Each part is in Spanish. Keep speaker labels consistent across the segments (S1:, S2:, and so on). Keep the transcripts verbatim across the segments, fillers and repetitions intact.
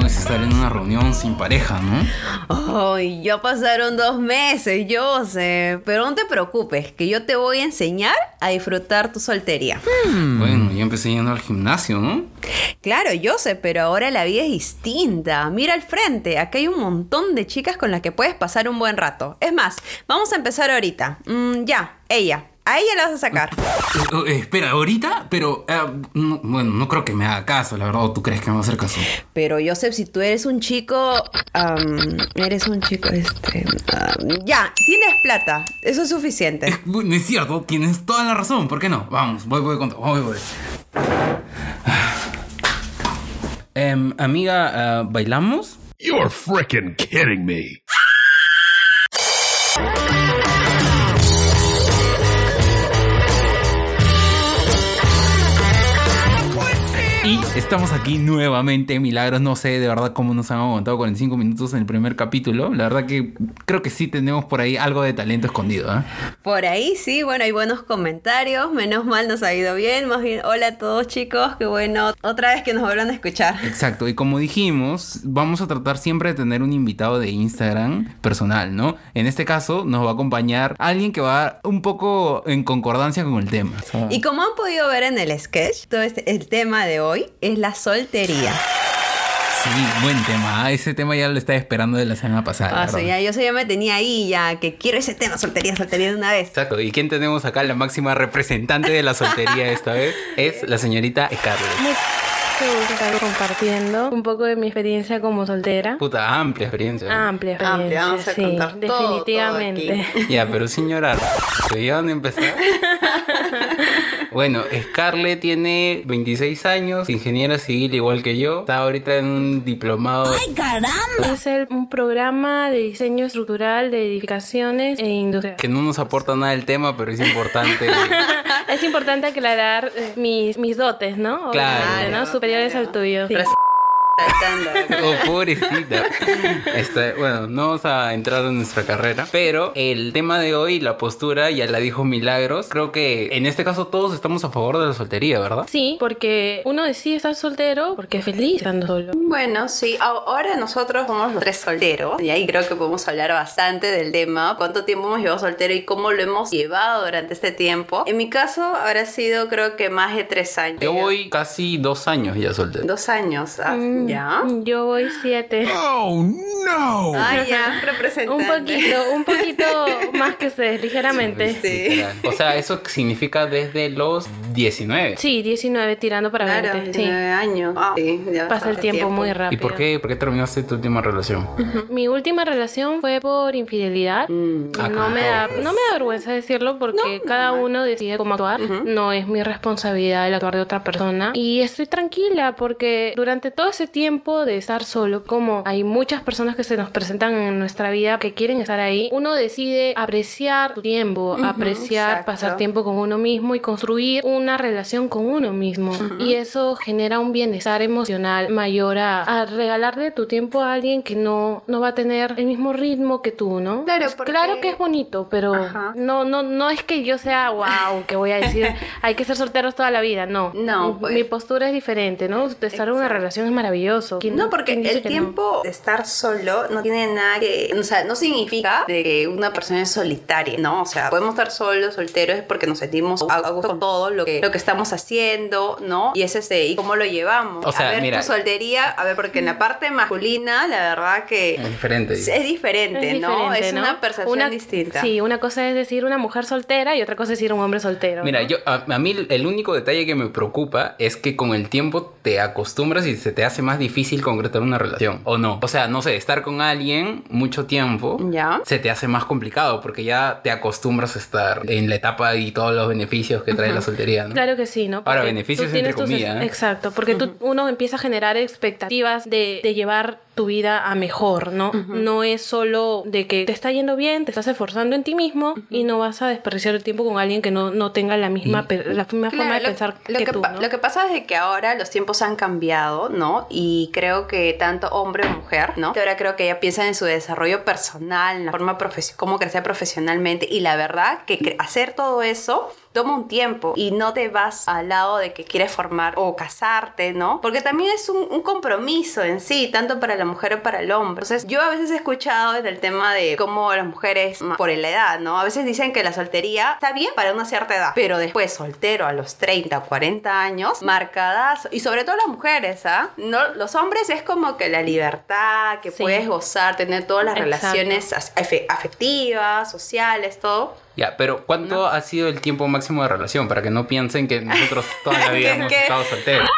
S1: es estar en una reunión sin pareja, ¿no?
S2: Ay, ya pasaron dos meses, yo sé. Pero no te preocupes, que yo te voy a enseñar a disfrutar tu soltería.
S1: Hmm. Bueno, yo empecé yendo al gimnasio, ¿no?
S2: Claro, yo sé, pero ahora la vida es distinta. Mira al frente, acá hay un montón de chicas con las que puedes pasar un buen rato. Es más, vamos a empezar ahorita. Mm, ya, ella. A ella la vas a sacar.
S1: Eh, eh, espera, ¿ahorita? Pero, uh, no, bueno, no creo que me haga caso, la verdad. ¿O tú crees que me va a hacer caso?
S2: Pero, Joseph, si tú eres un chico... Um, eres un chico, este... Um, ya, tienes plata. Eso es suficiente.
S1: Eh, no es cierto, tienes toda la razón. ¿Por qué no? Vamos, voy, voy, voy, voy, voy. Um, amiga, uh, ¿bailamos?
S3: You're freaking kidding me.
S1: Y estamos aquí nuevamente, Milagros. No sé de verdad cómo nos han aguantado cuarenta y cinco minutos en el primer capítulo. La verdad que creo que sí tenemos por ahí algo de talento escondido, ¿eh?
S2: Por ahí sí, bueno, hay buenos comentarios. Menos mal nos ha ido bien. Más bien, hola a todos, chicos. Qué bueno, otra vez que nos vuelvan a escuchar.
S1: Exacto, y como dijimos, vamos a tratar siempre de tener un invitado de Instagram personal, ¿no? En este caso nos va a acompañar alguien que va un poco en concordancia con el tema. O sea,
S2: y como han podido ver en el sketch, todo este, el tema de hoy es la soltería.
S1: Sí, buen tema. Ese tema ya lo estaba esperando de la semana pasada.
S2: Ah, sí, ya, yo ya me tenía ahí, ya que quiero ese tema, soltería, soltería de una vez.
S1: Exacto. ¿Y quién tenemos acá? La máxima representante de la soltería esta vez es la señorita Scarlett.
S4: Mucho gusto estar compartiendo un poco de mi experiencia como soltera.
S1: Puta, amplia experiencia.
S4: Amplia experiencia,
S2: Amplia, vamos a
S4: sí,
S2: contar todo,
S4: definitivamente.
S2: todo aquí.
S1: Ya, pero señora, ¿se van a empezar? Bueno, Scarlett tiene veintiséis años, ingeniera civil igual que yo. Está ahorita en un diplomado.
S4: ¡Ay, caramba! Es el, un programa de diseño estructural de edificaciones e industrias.
S1: Que no nos aporta nada el tema, pero es importante.
S4: Es importante aclarar eh, mis, mis dotes, ¿no?
S1: Claro.
S4: Obviamente, ¿no? Superiores al tuyo. Sí.
S1: Oh, pobrecita. Este, bueno, no vamos a entrar en nuestra carrera, pero el tema de hoy, la postura, ya la dijo Milagros. Creo que en este caso todos estamos a favor de la soltería, ¿verdad?
S4: Sí, porque uno decide estar soltero porque es feliz estando solo.
S2: Bueno, sí, ahora nosotros somos los tres solteros y ahí creo que podemos hablar bastante del tema, cuánto tiempo hemos llevado soltero y cómo lo hemos llevado durante este tiempo. En mi caso habrá sido creo que más de tres años.
S1: Yo voy casi dos años ya soltero.
S2: Dos años, ah,
S4: Mm,
S2: ¿ya?
S4: Yo voy siete.
S3: Oh, no.
S2: Ay, ya, representante.
S4: Un poquito, un poquito más que ustedes, ligeramente.
S2: Sí.
S1: Literal. O sea, eso significa desde los diecinueve.
S4: Sí, diecinueve tirando para
S2: Claro,
S4: veinte. Sí.
S2: diecinueve años. Ah, sí, ya
S4: Pasa el
S2: bastante
S4: tiempo, muy rápido.
S1: ¿Y por qué, por qué terminaste tu última relación?
S4: Mi última relación fue por infidelidad.
S2: Mm.
S1: Ah,
S4: No me da,
S1: claro.
S4: no me da vergüenza decirlo porque cada uno decide cómo actuar. No es mi responsabilidad el actuar de otra persona. Y estoy tranquila porque durante todo ese tiempo de estar solo, como hay muchas personas que se nos presentan en nuestra vida que quieren estar ahí, uno decide apreciar tu tiempo,
S2: Ujú,
S4: apreciar,
S2: exacto.
S4: pasar tiempo con uno mismo y construir una relación con uno mismo. Y eso genera un bienestar emocional mayor a, a regalarle tu tiempo a alguien que no, no va a tener el mismo ritmo que tú, ¿no?
S2: Claro,
S4: Pues
S2: porque-
S4: claro que es bonito, pero
S2: Ajá.
S4: no, no, no es que yo sea wow, que voy a decir hay que ser solteros toda la vida, no.
S2: No, pues.
S4: Mi postura es diferente, ¿no? De estar en una
S2: Exacto.
S4: relación es maravilloso. ¿Quién-
S2: No, porque
S4: quién dice
S2: el
S4: que no?
S2: tiempo de estar solo no tiene nada que... O sea, no significa de que una persona es solitaria, ¿no? O sea, podemos estar solos, solteros, es porque nos sentimos a a gusto con todo lo que, lo que estamos haciendo, ¿no? Y es este, ¿y cómo lo llevamos?
S1: O sea,
S2: a ver,
S1: mira.
S2: tu soltería, a ver, porque en la parte masculina, la verdad que...
S1: Es diferente.
S2: Es, es diferente,
S4: Es
S2: ¿no?
S4: diferente,
S2: Es
S4: ¿no?
S2: una percepción
S4: Una-
S2: distinta.
S4: Sí, una cosa es decir una mujer soltera y otra cosa es decir un hombre soltero.
S1: Mira,
S4: ¿no?
S1: yo a, a mí el único detalle que me preocupa es que con el tiempo te acostumbras y se te hace más difícil concretar una relación, ¿o no? O sea, no sé, estar con alguien mucho tiempo
S2: ¿Ya?
S1: se te hace más complicado porque ya te acostumbras a estar en la etapa y todos los beneficios que trae la soltería, ¿no?
S4: Claro que sí, ¿no?
S1: Ahora,
S4: Porque
S1: beneficios
S4: tú tienes
S1: entre
S4: tus-
S1: comillas, ¿eh?
S4: Exacto, porque tú, uno empieza a generar expectativas de, de llevar tu vida a mejor, ¿no? Uh-huh. No es solo de que te está yendo bien, te estás esforzando en ti mismo uh-huh. y no vas a desperdiciar el tiempo con alguien que no, no tenga la misma, uh-huh. la misma claro, forma de
S2: lo,
S4: pensar
S2: lo
S4: que,
S2: que
S4: tú,
S2: pa-
S4: ¿no?
S2: Lo que pasa es que ahora los tiempos han cambiado, ¿no? Y creo que tanto hombre o mujer, ¿no? Que ahora creo que ella piensa en su desarrollo personal, en la forma profesional, cómo crecer profesionalmente. Y la verdad que cre- hacer todo eso toma un tiempo y no te vas al lado de que quieres formar o casarte, ¿no? Porque también es un, un compromiso en sí, tanto para la mujer o para el hombre. Entonces, yo a veces he escuchado del tema de cómo las mujeres, por la edad, ¿no? A veces dicen que la soltería está bien para una cierta edad, pero después soltero a los treinta o cuarenta años, marcadas, y sobre todo las mujeres, ¿ah? ¿No? Los hombres es como que la libertad, que sí. puedes gozar, tener todas las Exacto. relaciones af- afectivas, sociales, todo.
S1: Ya, pero ¿cuánto ¿no? ha sido el tiempo máximo de relación? Para que no piensen que nosotros toda la vida hemos estado solteros.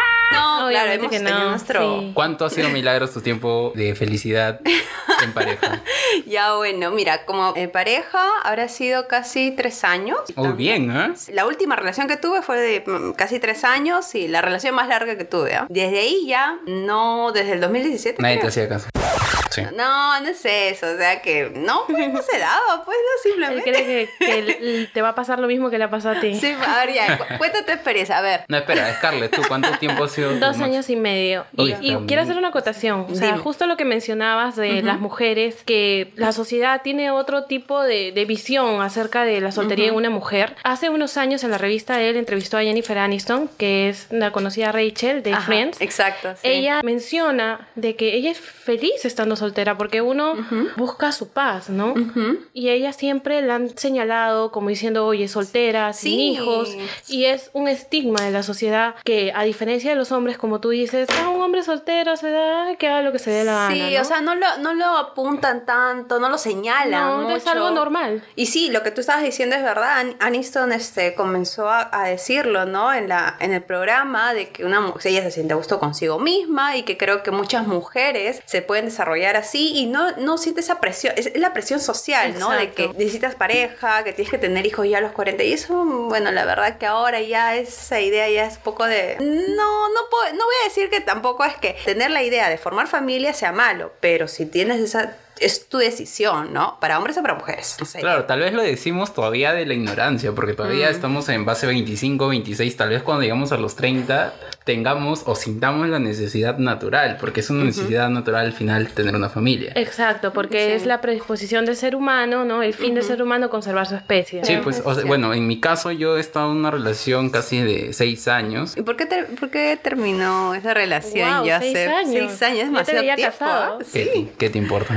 S2: No,
S4: Obviamente
S2: claro, hemos
S4: que
S2: tenido
S4: no,
S2: nuestro...
S4: sí.
S1: ¿Cuánto ha sido, Milagros, tu tiempo de felicidad en pareja?
S2: Ya, bueno, mira, como en pareja habrá sido casi tres años.
S1: Muy bien, ¿eh?
S2: La última relación que tuve fue de mm, casi tres años y la relación más larga que tuve, ¿eh? Desde ahí ya, no, desde el dos mil diecisiete.
S1: Nadie
S2: creo.
S1: te hacía caso. Sí.
S2: No, no es eso, o sea que no, pues no se daba, pues no, simplemente.
S4: Él cree que, que el- te va a pasar lo mismo que le ha pasado a ti.
S2: Sí, a ver, ya, cu- cuéntate tu experiencia, a ver.
S1: No, espera, Scarlett, ¿tú cuánto tiempo ha sido?
S4: Dos años y medio.
S1: Uy,
S4: Y,
S1: está
S4: y
S1: muy-
S4: quiero hacer una acotación. O sea,
S2: Dime.
S4: justo lo que mencionabas de
S2: Ujú.
S4: las mujeres, que la sociedad tiene otro tipo de, de visión acerca de la soltería
S2: Ujú.
S4: en una mujer. Hace unos años en la revista él entrevistó a Jennifer Aniston, que es la conocida Rachel de
S2: Ajá,
S4: Friends.
S2: exacto, sí.
S4: Ella menciona de que ella es feliz estando soltera porque uno
S2: Ujú.
S4: busca su paz, ¿no?
S2: Ujú.
S4: Y ella siempre la han señalado como diciendo, oye, soltera, sin
S2: Sí.
S4: hijos. Y es un estigma de la sociedad que, a diferencia de los hombres, como tú dices, ah, un hombre soltero se da, que haga lo que se dé la gana,
S2: Sí,
S4: ¿no?
S2: o sea, no lo, no lo apuntan tanto, no lo señalan
S4: No,
S2: mucho.
S4: es algo normal.
S2: Y sí, lo que tú estabas diciendo es verdad. An- Aniston este, comenzó a, a decirlo, ¿no? En, la, en el programa de que una mujer, ella se siente a gusto consigo misma y que creo que muchas mujeres se pueden desarrollar así y no, no siente esa presión. Es la presión social, ¿no? De que
S4: Exacto.
S2: necesitas pareja, que tienes que tener hijos ya a los cuarenta. Y eso, bueno, la verdad que ahora ya esa idea ya es un poco de... No, no, puedo, no voy a decir que tampoco es que tener la idea de formar familia sea malo, pero si tienes esa... Es tu decisión, ¿no? Para hombres o para mujeres. No sé.
S1: Claro, tal vez lo decimos todavía de la ignorancia, porque todavía
S2: Mm.
S1: estamos en base veinticinco, veintiséis, tal vez cuando llegamos a los treinta tengamos o sintamos la necesidad natural, porque es una necesidad natural al final tener una familia.
S4: Exacto, porque
S2: Sí.
S4: es la predisposición del ser humano, ¿no? El fin del ser humano conservar su especie.
S1: Sí, pues, o sea, bueno, en mi caso yo he estado en una relación casi de seis años.
S2: ¿Y por qué, ter- por qué terminó esa relación?
S4: Wow,
S2: ya
S4: seis
S2: hace
S4: años.
S2: seis años, es
S4: Ya te
S2: demasiado
S4: veía
S2: tiempo.
S4: casado.
S2: ¿Ah?
S1: ¿Qué,
S2: Sí.
S1: ¿Qué te importa?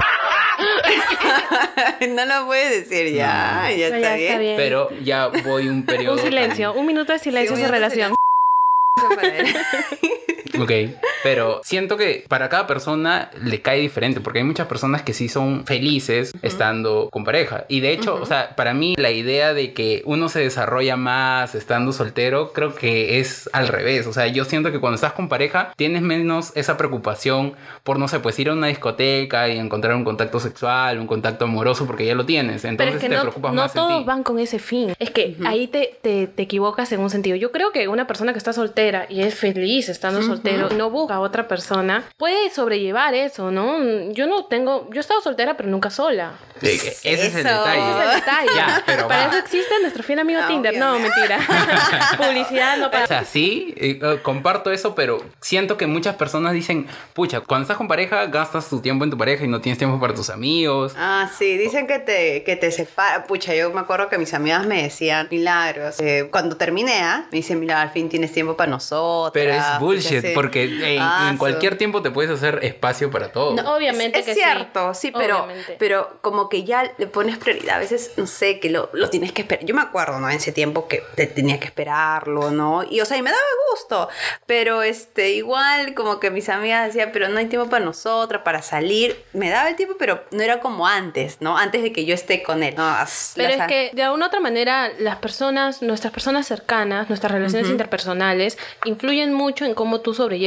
S2: No lo puedes decir ya,
S1: No.
S2: ya,
S4: No,
S2: está,
S4: ya
S2: bien.
S4: está bien.
S1: Pero ya voy un periodo...
S4: Un silencio, un minuto de silencio
S2: Sí,
S4: en
S2: un
S4: su
S2: minuto de
S4: relación.
S2: Para él.
S1: Ok, pero siento que para cada persona le cae diferente, porque hay muchas personas que sí son felices estando con pareja. Y de hecho, o sea, para mí la idea de que uno se desarrolla más estando soltero, creo que es al revés. O sea, yo siento que cuando estás con pareja tienes menos esa preocupación por, no sé, pues ir a una discoteca y encontrar un contacto sexual, un contacto amoroso, porque ya lo tienes.
S4: Pero
S1: Entonces
S4: es que
S1: te
S4: no,
S1: preocupas
S4: no
S1: más en
S4: todos
S1: ti.
S4: van con ese fin. Es que ahí te, te, te equivocas en un sentido. Yo creo que una persona que está soltera y es feliz estando soltero, no busca a otra persona, puede sobrellevar eso, ¿no? Yo no tengo... Yo he estado soltera, pero nunca sola.
S1: Sí, que ese es el
S2: Eso.
S1: detalle.
S4: Ese es el detalle.
S1: Ya, pero
S4: Para
S1: va.
S4: eso existe nuestro fiel amigo
S2: Ah,
S4: Tinder. No,
S2: obviamente.
S4: mentira. Publicidad no
S1: O
S4: para...
S1: sea, sí, eh, eh, comparto eso, pero siento que muchas personas dicen, pucha, cuando estás con pareja, gastas tu tiempo en tu pareja y no tienes tiempo para tus amigos.
S2: Ah, sí, dicen que te, que te separa. Pucha, yo me acuerdo que mis amigas me decían, Milagros, eh, cuando terminé, ¿ah? Me dicen, mira, al fin tienes tiempo para nosotros.
S1: Pero es bullshit,
S2: sí.
S1: porque en,
S2: Ah,
S1: en
S2: su-
S1: cualquier tiempo te puedes hacer espacio para todo.
S4: No, obviamente
S2: es
S4: que
S2: cierto, sí, pero,
S4: Obviamente.
S2: pero como que ya le pones prioridad. A veces, no sé, que lo, lo tienes que esperar. Yo me acuerdo, ¿no? En ese tiempo que te tenía que esperarlo, ¿no? Y, o sea, y me daba gusto. Pero, este, igual, como que mis amigas decían, pero no hay tiempo para nosotras, para salir. Me daba el tiempo, pero no era como antes, ¿no? Antes de que yo esté con él. No, as-
S4: Pero
S2: las-
S4: es que de alguna otra manera las personas, nuestras personas cercanas, nuestras relaciones interpersonales, influyen mucho en cómo tú sobrelleves tu soltería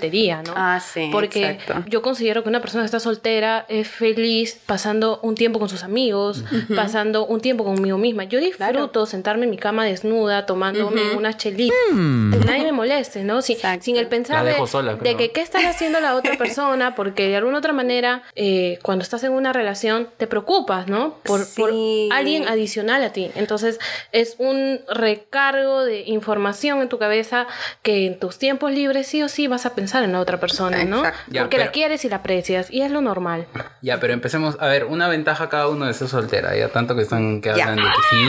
S4: soltería, ¿no?
S2: Ah, sí,
S4: porque
S2: exacto.
S4: yo considero que una persona que está soltera es feliz pasando un tiempo con sus amigos, uh-huh. pasando un tiempo conmigo misma. Yo disfruto claro. sentarme en mi cama desnuda, tomándome uh-huh. unas chelitas. Mm. Que nadie me moleste, ¿no? Sin, sin el pensar de,
S1: sola,
S4: de que qué está haciendo la otra persona, porque de alguna otra manera, eh, cuando estás en una relación, te preocupas, ¿no? Por,
S2: sí.
S4: por alguien adicional a ti. Entonces, es un recargo de información en tu cabeza que en tus tiempos libres sí o sí vas a pensar en la otra persona, ¿no?
S2: Exacto.
S1: Ya,
S4: porque
S1: pero,
S4: la quieres y la aprecias, y es lo normal.
S1: Ya, pero empecemos. A ver, una ventaja cada uno de ser soltera, ya tanto que están que hablan de que sí.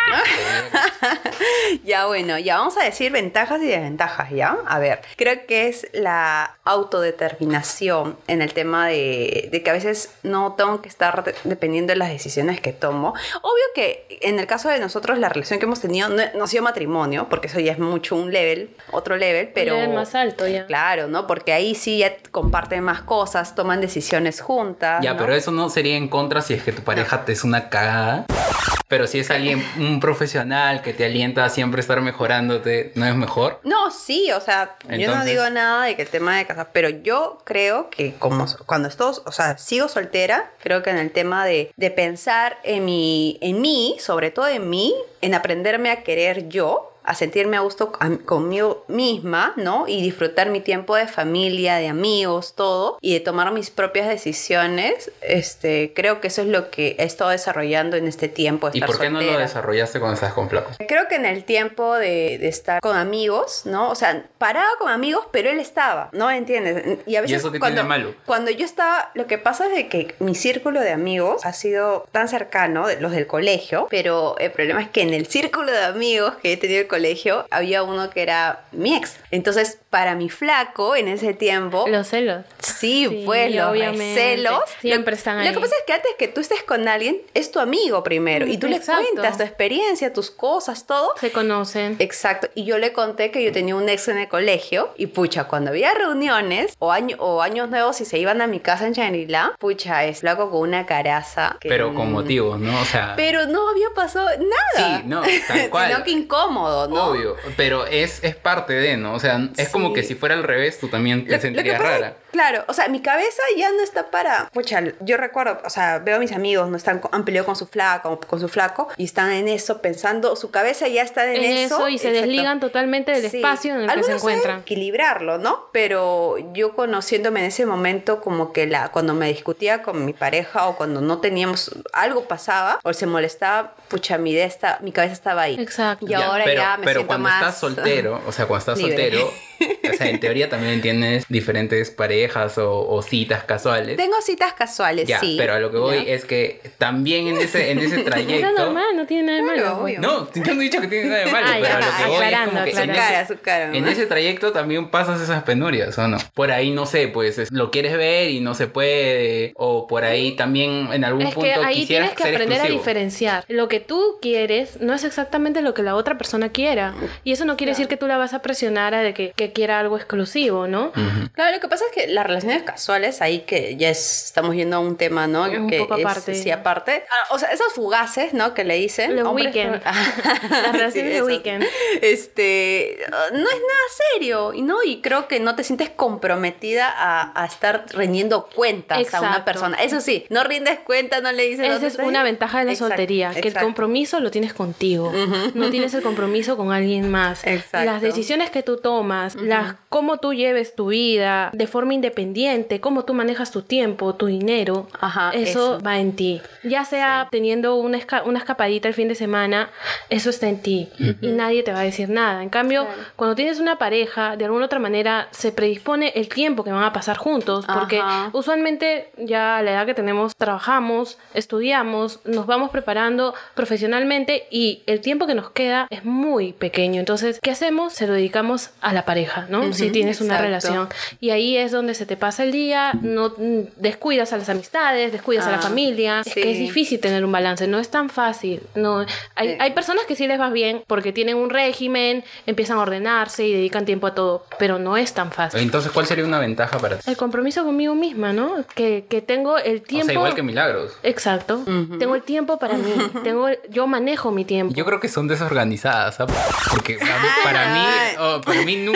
S2: Ya, bueno, ya vamos a decir ventajas y desventajas, ¿ya? A ver, creo que es la autodeterminación en el tema de, de que a veces no tengo que estar de, dependiendo de las decisiones que tomo. Obvio que en el caso de nosotros la relación que hemos tenido no, no ha sido matrimonio, porque eso ya es mucho un level, otro level, pero...
S4: Un level más alto ya.
S2: Claro, ¿no? Porque ahí sí ya comparten más cosas, toman decisiones juntas,
S1: Ya,
S2: ¿no?
S1: pero eso no sería en contra si es que tu pareja no. te es una cagada. Pero si es alguien, un profesional que te alienta a siempre estar mejorándote, ¿no es mejor?
S2: No, sí, o sea, Entonces... yo no digo nada de que el tema de casa, pero yo creo que como cuando estoy, o sea, sigo soltera, creo que en el tema de, de pensar en mi, en mí, sobre todo en mí, en aprenderme a querer yo, a sentirme a gusto conmigo misma, ¿no? Y disfrutar mi tiempo de familia, de amigos, todo, y de tomar mis propias decisiones, este, creo que eso es lo que he estado desarrollando en este tiempo de
S1: ¿Y
S2: estar
S1: por qué
S2: soltera.
S1: no lo desarrollaste cuando estás con flacos?
S2: Creo que en el tiempo de, de estar con amigos, ¿no? O sea, paraba con amigos, pero él estaba, ¿no? ¿Entiendes? Y a veces
S1: ¿Y eso qué
S2: cuando,
S1: tiene malo?
S2: Cuando yo estaba, lo que pasa es de que mi círculo de amigos ha sido tan cercano, los del colegio, pero el problema es que en el círculo de amigos que he tenido el colegio había uno que era mi ex. Entonces, para mi flaco en ese tiempo...
S4: Los celos.
S2: Sí,
S4: sí
S2: pues los celos.
S4: Siempre
S2: lo,
S4: están ahí.
S2: Lo que pasa es que antes que tú estés con alguien, es tu amigo primero. Y tú Exacto. le cuentas tu experiencia, tus cosas, todo.
S4: Se conocen.
S2: Exacto. Y yo le conté que yo tenía un ex en el colegio. Y pucha, cuando había reuniones o, año, o años nuevos y se iban a mi casa en Shangri-La, pucha, es flaco con una caraza. Que,
S1: Pero con motivos, ¿no? O sea...
S2: Pero no había pasado nada.
S1: Sí, no, tal cual.
S2: Sino que incómodo, ¿no?
S1: Obvio. Pero es, es parte de, ¿no? O sea, es sí. como que si fuera al revés, tú también te lo, sentirías lo rara.
S2: Es, claro, o sea, mi cabeza ya no está para... Pucha, yo recuerdo, o sea, veo a mis amigos, no están, han peleado con su flaco, con su flaco, y están en eso, pensando, su cabeza ya está en,
S4: en
S2: eso.
S4: eso y se Exacto. desligan totalmente del sí. espacio en el Algunos que se encuentran.
S2: Equilibrarlo, ¿no? Pero yo conociéndome en ese momento, como que la cuando me discutía con mi pareja o cuando no teníamos, algo pasaba, o se molestaba, pucha, mi, de esta, mi cabeza estaba ahí.
S4: Exacto.
S2: Y ya, ahora
S1: pero,
S2: ya me
S1: pero
S2: siento
S1: cuando
S2: más...
S1: estás soltero, o sea, cuando estás
S2: libre.
S1: soltero, o sea, en teoría también tienes diferentes parejas o, o citas casuales.
S2: Tengo citas casuales,
S1: ya,
S2: sí.
S1: pero a lo que voy
S2: ya.
S1: es que también en ese, en ese trayecto...
S4: Es normal, no tiene nada de
S2: Claro,
S4: malo.
S2: obvio.
S1: No, yo no he dicho que tiene nada de malo,
S4: ah,
S1: pero
S4: ya,
S1: a lo que voy es como que
S2: su
S1: en,
S2: cara,
S1: ese,
S2: su cara,
S1: en ese trayecto también pasas esas penurias, ¿o no? Por ahí, no sé, pues es, lo quieres ver y no se puede, o por ahí también en algún
S4: es
S1: punto
S4: que ahí
S1: quisieras
S4: tienes que
S1: ser
S4: aprender
S1: exclusivo.
S4: a diferenciar. Lo que tú quieres no es exactamente lo que la otra persona quiera. Y eso no quiere claro. decir que tú la vas a presionar a de que, que quiera algo exclusivo, ¿no?
S1: Uh-huh.
S2: Claro, lo que pasa es que las relaciones casuales, ahí que ya es, estamos yendo a un tema, ¿no?
S4: Un
S2: que
S4: poco
S2: es,
S4: aparte.
S2: Sí, aparte. Ah, o sea, esos fugaces, ¿no? Que le dicen.
S4: Los
S2: hombres,
S4: weekend.
S2: Pero...
S4: Las relaciones
S2: sí,
S4: de
S2: esos.
S4: weekend.
S2: Este, no es nada serio, ¿no? Y creo que no te sientes comprometida a, a estar rindiendo cuentas
S4: Exacto.
S2: a una persona. Eso sí, no rindes cuentas, no le dices...
S4: Esa es una ventaja de la
S2: exacto,
S4: soltería, que
S2: exacto.
S4: el compromiso lo tienes contigo. Uh-huh. No tienes el compromiso con alguien más.
S2: Exacto.
S4: Las decisiones que tú tomas,
S2: uh-huh.
S4: las, cómo tú lleves tu vida de forma independiente, cómo tú manejas tu tiempo, tu dinero,
S2: Ajá,
S4: eso,
S2: eso
S4: va en ti. Ya sea sí. teniendo una, esca- una escapadita el fin de semana, eso está en ti. Uh-huh. Y nadie te va a decir nada. En cambio, claro. cuando tienes una pareja, de alguna otra manera se predispone el tiempo que van a pasar juntos, porque
S2: Ajá.
S4: usualmente ya a la edad que tenemos, trabajamos, estudiamos, nos vamos preparando profesionalmente y el tiempo que nos queda es muy pequeño. Entonces, ¿qué hacemos? Se lo dedicamos a la pareja, ¿no? Uh-huh, si tienes una
S2: exacto.
S4: relación. Y ahí es donde se te pasa el día, no descuidas a las amistades, descuidas ah, a la familia. Sí. Es que es difícil tener un balance, no es tan fácil. No, hay, sí. hay personas que sí les va bien porque tienen un régimen, empiezan a ordenarse y dedican tiempo a todo, pero no es tan fácil.
S1: Entonces, ¿cuál sería una ventaja para ti?
S4: El compromiso conmigo misma, ¿no? Que, que tengo el tiempo...
S1: O sea, igual que Milagros.
S4: Exacto. Uh-huh. Tengo el tiempo para mí. Tengo, yo manejo mi tiempo.
S1: Yo creo que son desorganizadas, ¿sabes? Porque para mí, oh, para mí nunca ha sido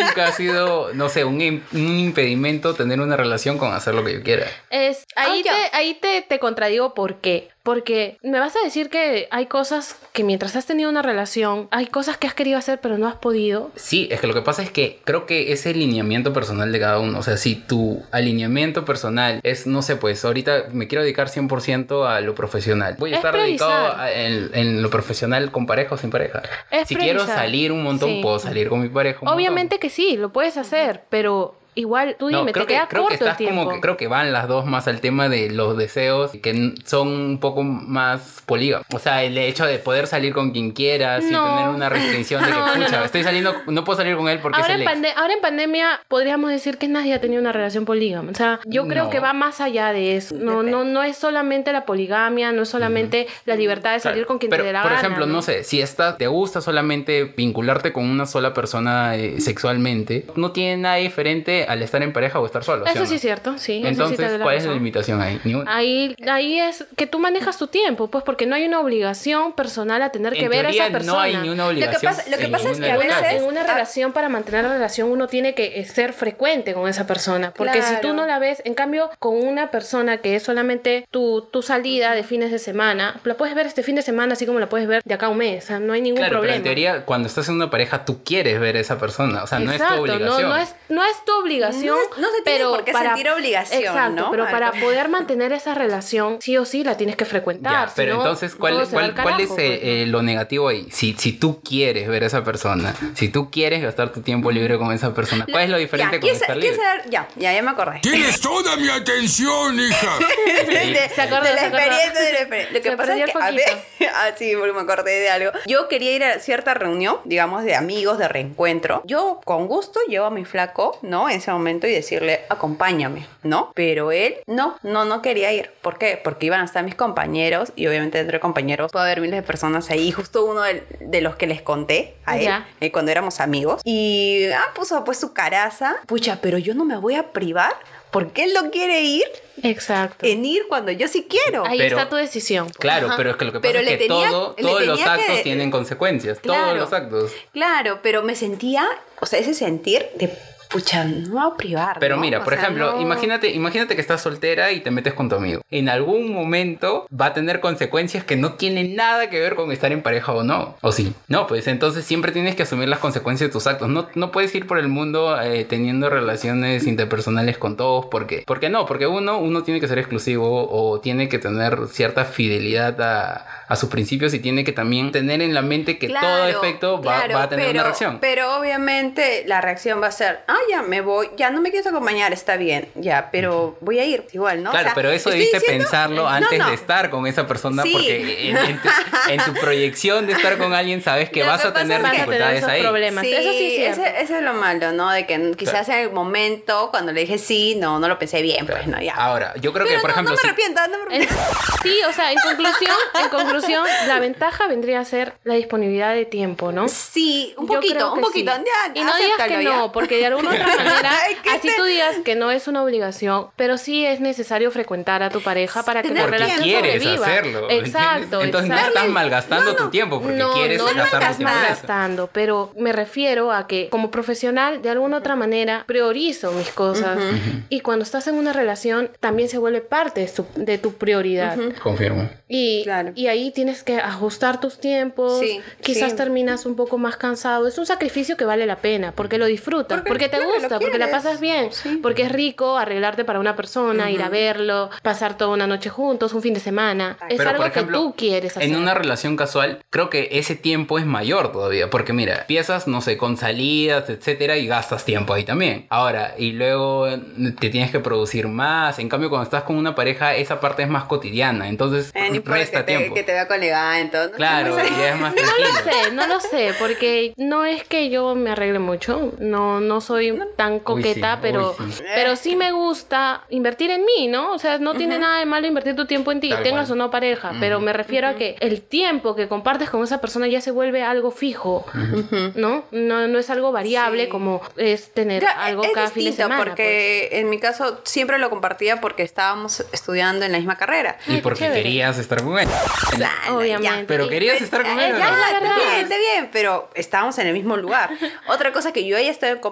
S1: sido, no sé, un, im- un impedimento tener una relación con hacer lo que yo quiera.
S4: Es, ahí
S2: Ah, ya.
S4: te, ahí te, te contradigo, ¿por qué? Porque me vas a decir que hay cosas que mientras has tenido una relación, hay cosas que has querido hacer pero no has podido.
S1: Sí, es que lo que pasa es que creo que es el lineamiento personal de cada uno. O sea, si tu alineamiento personal es, no sé, pues ahorita me quiero dedicar cien por ciento a lo profesional. Voy a
S4: Es
S1: estar
S4: priorizar.
S1: dedicado a- en, en lo profesional con pareja o sin pareja.
S4: Es
S1: si quiero
S4: priorizar.
S1: salir un montón,
S4: Sí.
S1: puedo salir con mi pareja un
S4: Obviamente
S1: montón.
S4: que sí, lo puedes hacer, pero igual tú dime,
S1: No, creo
S4: te queda
S1: que, creo que
S4: corto el
S1: estás
S4: tiempo.
S1: como que creo que van las dos más al tema de los deseos que n- son un poco más polígamos. O sea, el hecho de poder salir con quien quieras sin
S4: No.
S1: tener una restricción de que,
S4: No, no,
S1: pucha,
S4: no.
S1: estoy saliendo, no puedo salir con él porque
S4: Ahora
S1: es
S4: en,
S1: el ex.
S4: pande- ahora en pandemia podríamos decir que nadie ha tenido una relación polígama. O sea, yo creo
S1: No.
S4: que va más allá de eso. No, no, no es solamente la poligamia, no es solamente la libertad de salir
S1: Claro,
S4: con quien
S1: pero,
S4: te dé la
S1: por
S4: gana.
S1: ejemplo, no sé, si estás, te gusta solamente vincularte con una sola persona eh, sexualmente, no tiene nada diferente al estar en pareja o estar solo. ¿sí
S4: Eso
S1: o
S4: sí
S1: no?
S4: es cierto, sí. eso sí te
S1: Entonces,
S4: doy la
S1: ¿cuál es la
S4: razón.
S1: limitación ahí? Ni una.
S4: Ahí, ahí es que tú manejas tu tiempo, pues porque no hay una obligación personal a tener que
S1: En
S4: ver a
S1: teoría,
S4: esa persona.
S1: no hay ni una obligación.
S2: pasa- lo que
S1: en
S2: pasa es
S1: ninguna
S2: que a
S1: de las
S2: veces-
S1: partes.
S4: En una
S2: Ah.
S4: relación, para mantener la relación, uno tiene que ser frecuente con esa persona. Porque si tú
S2: Claro.
S4: no la ves, en cambio, con una persona que es solamente tu, tu salida de fines de semana, la puedes ver este fin de semana así como la puedes ver de acá a un mes. O sea, no hay ningún
S1: Claro,
S4: problema.
S1: pero en teoría, cuando estás en una pareja, tú quieres ver a esa persona. O sea, no
S4: Exacto,
S1: es tu obligación.
S4: No, no, es, no es tu obligación.
S2: No es- no se tiene
S4: pero
S2: por qué
S4: para,
S2: sentir obligación,
S4: Exacto,
S2: ¿no?
S4: pero
S2: Al
S4: para
S2: contrario.
S4: poder mantener esa relación, sí o sí la tienes que frecuentar.
S1: Ya,
S4: si
S1: pero
S4: no,
S1: entonces, ¿cuál,
S4: todo se va
S1: cuál,
S4: al
S1: cuál es
S4: carajo,
S1: eh,
S4: pues, ¿no?
S1: eh, lo negativo ahí? Si, si tú quieres ver a esa persona, si tú quieres gastar tu tiempo libre con esa persona, ¿cuál es lo diferente
S2: Ya,
S1: con
S2: ¿quieres-
S1: estar
S2: quieres
S1: libre?
S2: saber? Ya, ya, ya me acordé.
S3: Tienes toda mi atención, hija.
S2: de,
S4: Se acordó,
S2: de la
S4: se acordó.
S2: experiencia, de la experiencia. Lo que
S4: Se
S2: pasa
S4: perdió
S2: es
S4: el
S2: que, a ver,
S4: foquito.
S2: ah, sí, porque me acordé de algo. Yo quería ir a cierta reunión, digamos, de amigos, de reencuentro. Yo, con gusto, llevo a mi flaco, ¿no? En ese momento y decirle, acompáñame, ¿no? Pero él, no, no, no quería ir. ¿Por qué? Porque iban a estar mis compañeros y obviamente entre compañeros puede haber miles de personas ahí. Justo uno de, de los que les conté a él,
S4: Ya.
S2: eh, cuando éramos amigos. Y, ah, puso pues su caraza. Pucha, pero yo no me voy a privar porque él no quiere ir
S4: Exacto.
S2: en ir cuando yo sí quiero.
S4: Ahí
S1: Pero-
S4: está tu decisión. pues.
S1: Claro,
S2: Ajá.
S1: pero es que lo que pasa
S2: Pero
S1: es
S2: le
S1: que
S2: tenía-
S1: todo,
S2: le
S1: todos los
S2: tenía
S1: actos
S2: que-
S1: tienen consecuencias. Todos
S2: Claro.
S1: los actos.
S2: Claro, pero me sentía, o sea, ese sentir de, pucha, no me voy a privar.
S1: Pero
S2: ¿no?
S1: mira,
S2: O
S1: por
S2: sea,
S1: ejemplo,
S2: no-
S1: imagínate, imagínate que estás soltera y te metes con tu amigo. En algún momento va a tener consecuencias que no tienen nada que ver con estar en pareja o no. ¿O sí? No, pues entonces siempre tienes que asumir las consecuencias de tus actos. No, no puedes ir por el mundo eh, teniendo relaciones interpersonales con todos. porque ¿Por qué no? Porque uno, uno tiene que ser exclusivo o tiene que tener cierta fidelidad a, a sus principios y tiene que también tener en la mente que todo
S2: Claro,
S1: efecto va,
S2: claro,
S1: va a tener
S2: pero-
S1: una reacción.
S2: Pero obviamente la reacción va a ser, ah, ya me voy, ya no me quieres acompañar, está bien, ya, pero voy a ir igual, ¿no? O
S1: Claro,
S2: sea,
S1: pero eso
S2: estoy
S1: debiste
S2: diciendo-
S1: pensarlo
S2: No,
S1: antes
S2: no.
S1: de estar con esa persona
S2: Sí.
S1: porque en, en tu, en tu proyección de estar con alguien sabes que
S2: Lo
S1: vas
S2: que
S1: a
S2: pasa
S1: tener
S2: es que-
S4: Vas a tener
S1: dificultades
S4: esos
S1: ahí.
S4: problemas.
S2: Sí,
S4: Eso sí es cierto.
S2: ese, ese es lo malo, ¿no? De que quizás en el momento, cuando le dije sí, no, no lo pensé bien, pues, no, ya.
S1: Ahora, yo creo
S2: Pero
S1: que, por
S2: no,
S1: ejemplo,
S2: no me
S1: si-
S2: arrepiento, no me
S4: Es-
S2: arrepiento.
S4: sí, o sea, en conclusión, en conclusión, la ventaja vendría a ser la disponibilidad de tiempo, ¿no?
S2: Sí, un
S4: Yo
S2: poquito,
S4: creo
S2: un
S4: que
S2: poquito.
S4: sí.
S2: Ya,
S4: Y no digas que
S2: acéptalo ya.
S4: no, porque de alguna otra manera,
S2: Es que
S4: así
S2: este-
S4: tú digas que no es una obligación, pero sí es necesario frecuentar a tu pareja para que la
S2: Tener
S4: relación
S2: tiempo.
S1: quieres
S4: sobreviva.
S1: hacerlo. ¿me
S4: Exacto,
S1: entiendes? Entonces
S4: exacto.
S1: no estás malgastando
S2: No,
S1: tu
S2: no.
S1: tiempo porque
S4: no,
S1: quieres
S4: no, no
S1: gastar tu
S4: estás
S1: tiempo en eso.
S4: malgastando, pero me refiero a que como profesional, de alguna otra manera, priorizo mis cosas. Y cuando estás en una relación, también se vuelve parte de tu, de tu prioridad.
S1: Confirmo.
S4: Y,
S2: Claro.
S4: y ahí tienes que ajustar tus tiempos,
S2: Sí,
S4: quizás
S2: sí.
S4: terminas un poco más cansado. Es un sacrificio que vale la pena, porque lo disfrutas,
S2: Porque,
S4: porque, te
S2: claro, lo
S4: gusta, porque la
S2: quieres.
S4: pasas bien,
S2: Sí.
S4: porque es rico arreglarte para una persona, ir a verlo, pasar toda una noche juntos, un fin de semana. Es
S1: Pero,
S4: algo
S1: por ejemplo,
S4: que tú quieres hacer.
S1: En una relación casual, creo que ese tiempo es mayor todavía. Porque mira, empiezas, no sé, con salidas, etcétera, y gastas tiempo ahí también. Ahora, y luego te tienes que producir más. En cambio, cuando estás con una pareja, esa parte es más cotidiana. Entonces,
S2: Eh, no importa
S1: resta
S2: que te,
S1: tiempo.
S2: que te vea con evento. ¿no?
S1: Claro,
S2: No sé.
S1: ya es más
S4: No
S1: tranquilo.
S4: lo sé, no lo sé, porque no es que yo me arregle mucho, no, no soy tan coqueta,
S1: sí,
S4: pero,
S1: uy, sí.
S4: pero sí me gusta invertir en mí, ¿no? O sea, no tiene nada de malo invertir tu tiempo en ti,
S1: Tal
S4: tengas
S1: cual.
S4: o no pareja, pero me refiero a que el tiempo que compartes con esa persona ya se vuelve algo fijo, ¿no? ¿no? No es algo variable
S2: Sí.
S4: como es tener
S2: Ya,
S4: algo
S2: es
S4: cada fin de
S2: distinto,
S4: semana.
S2: porque en mi caso siempre lo compartía porque estábamos estudiando en la misma carrera.
S1: Y porque
S4: Chévere.
S1: querías estar con él.
S2: Ah,
S4: Obviamente.
S1: Pero
S4: Y-
S1: querías estar con
S2: Eh,
S1: él. ¿o
S2: ya,
S1: no?
S2: está
S4: verdad.
S2: bien, está bien, pero estábamos en el mismo lugar. Otra cosa que yo haya estado con pareja,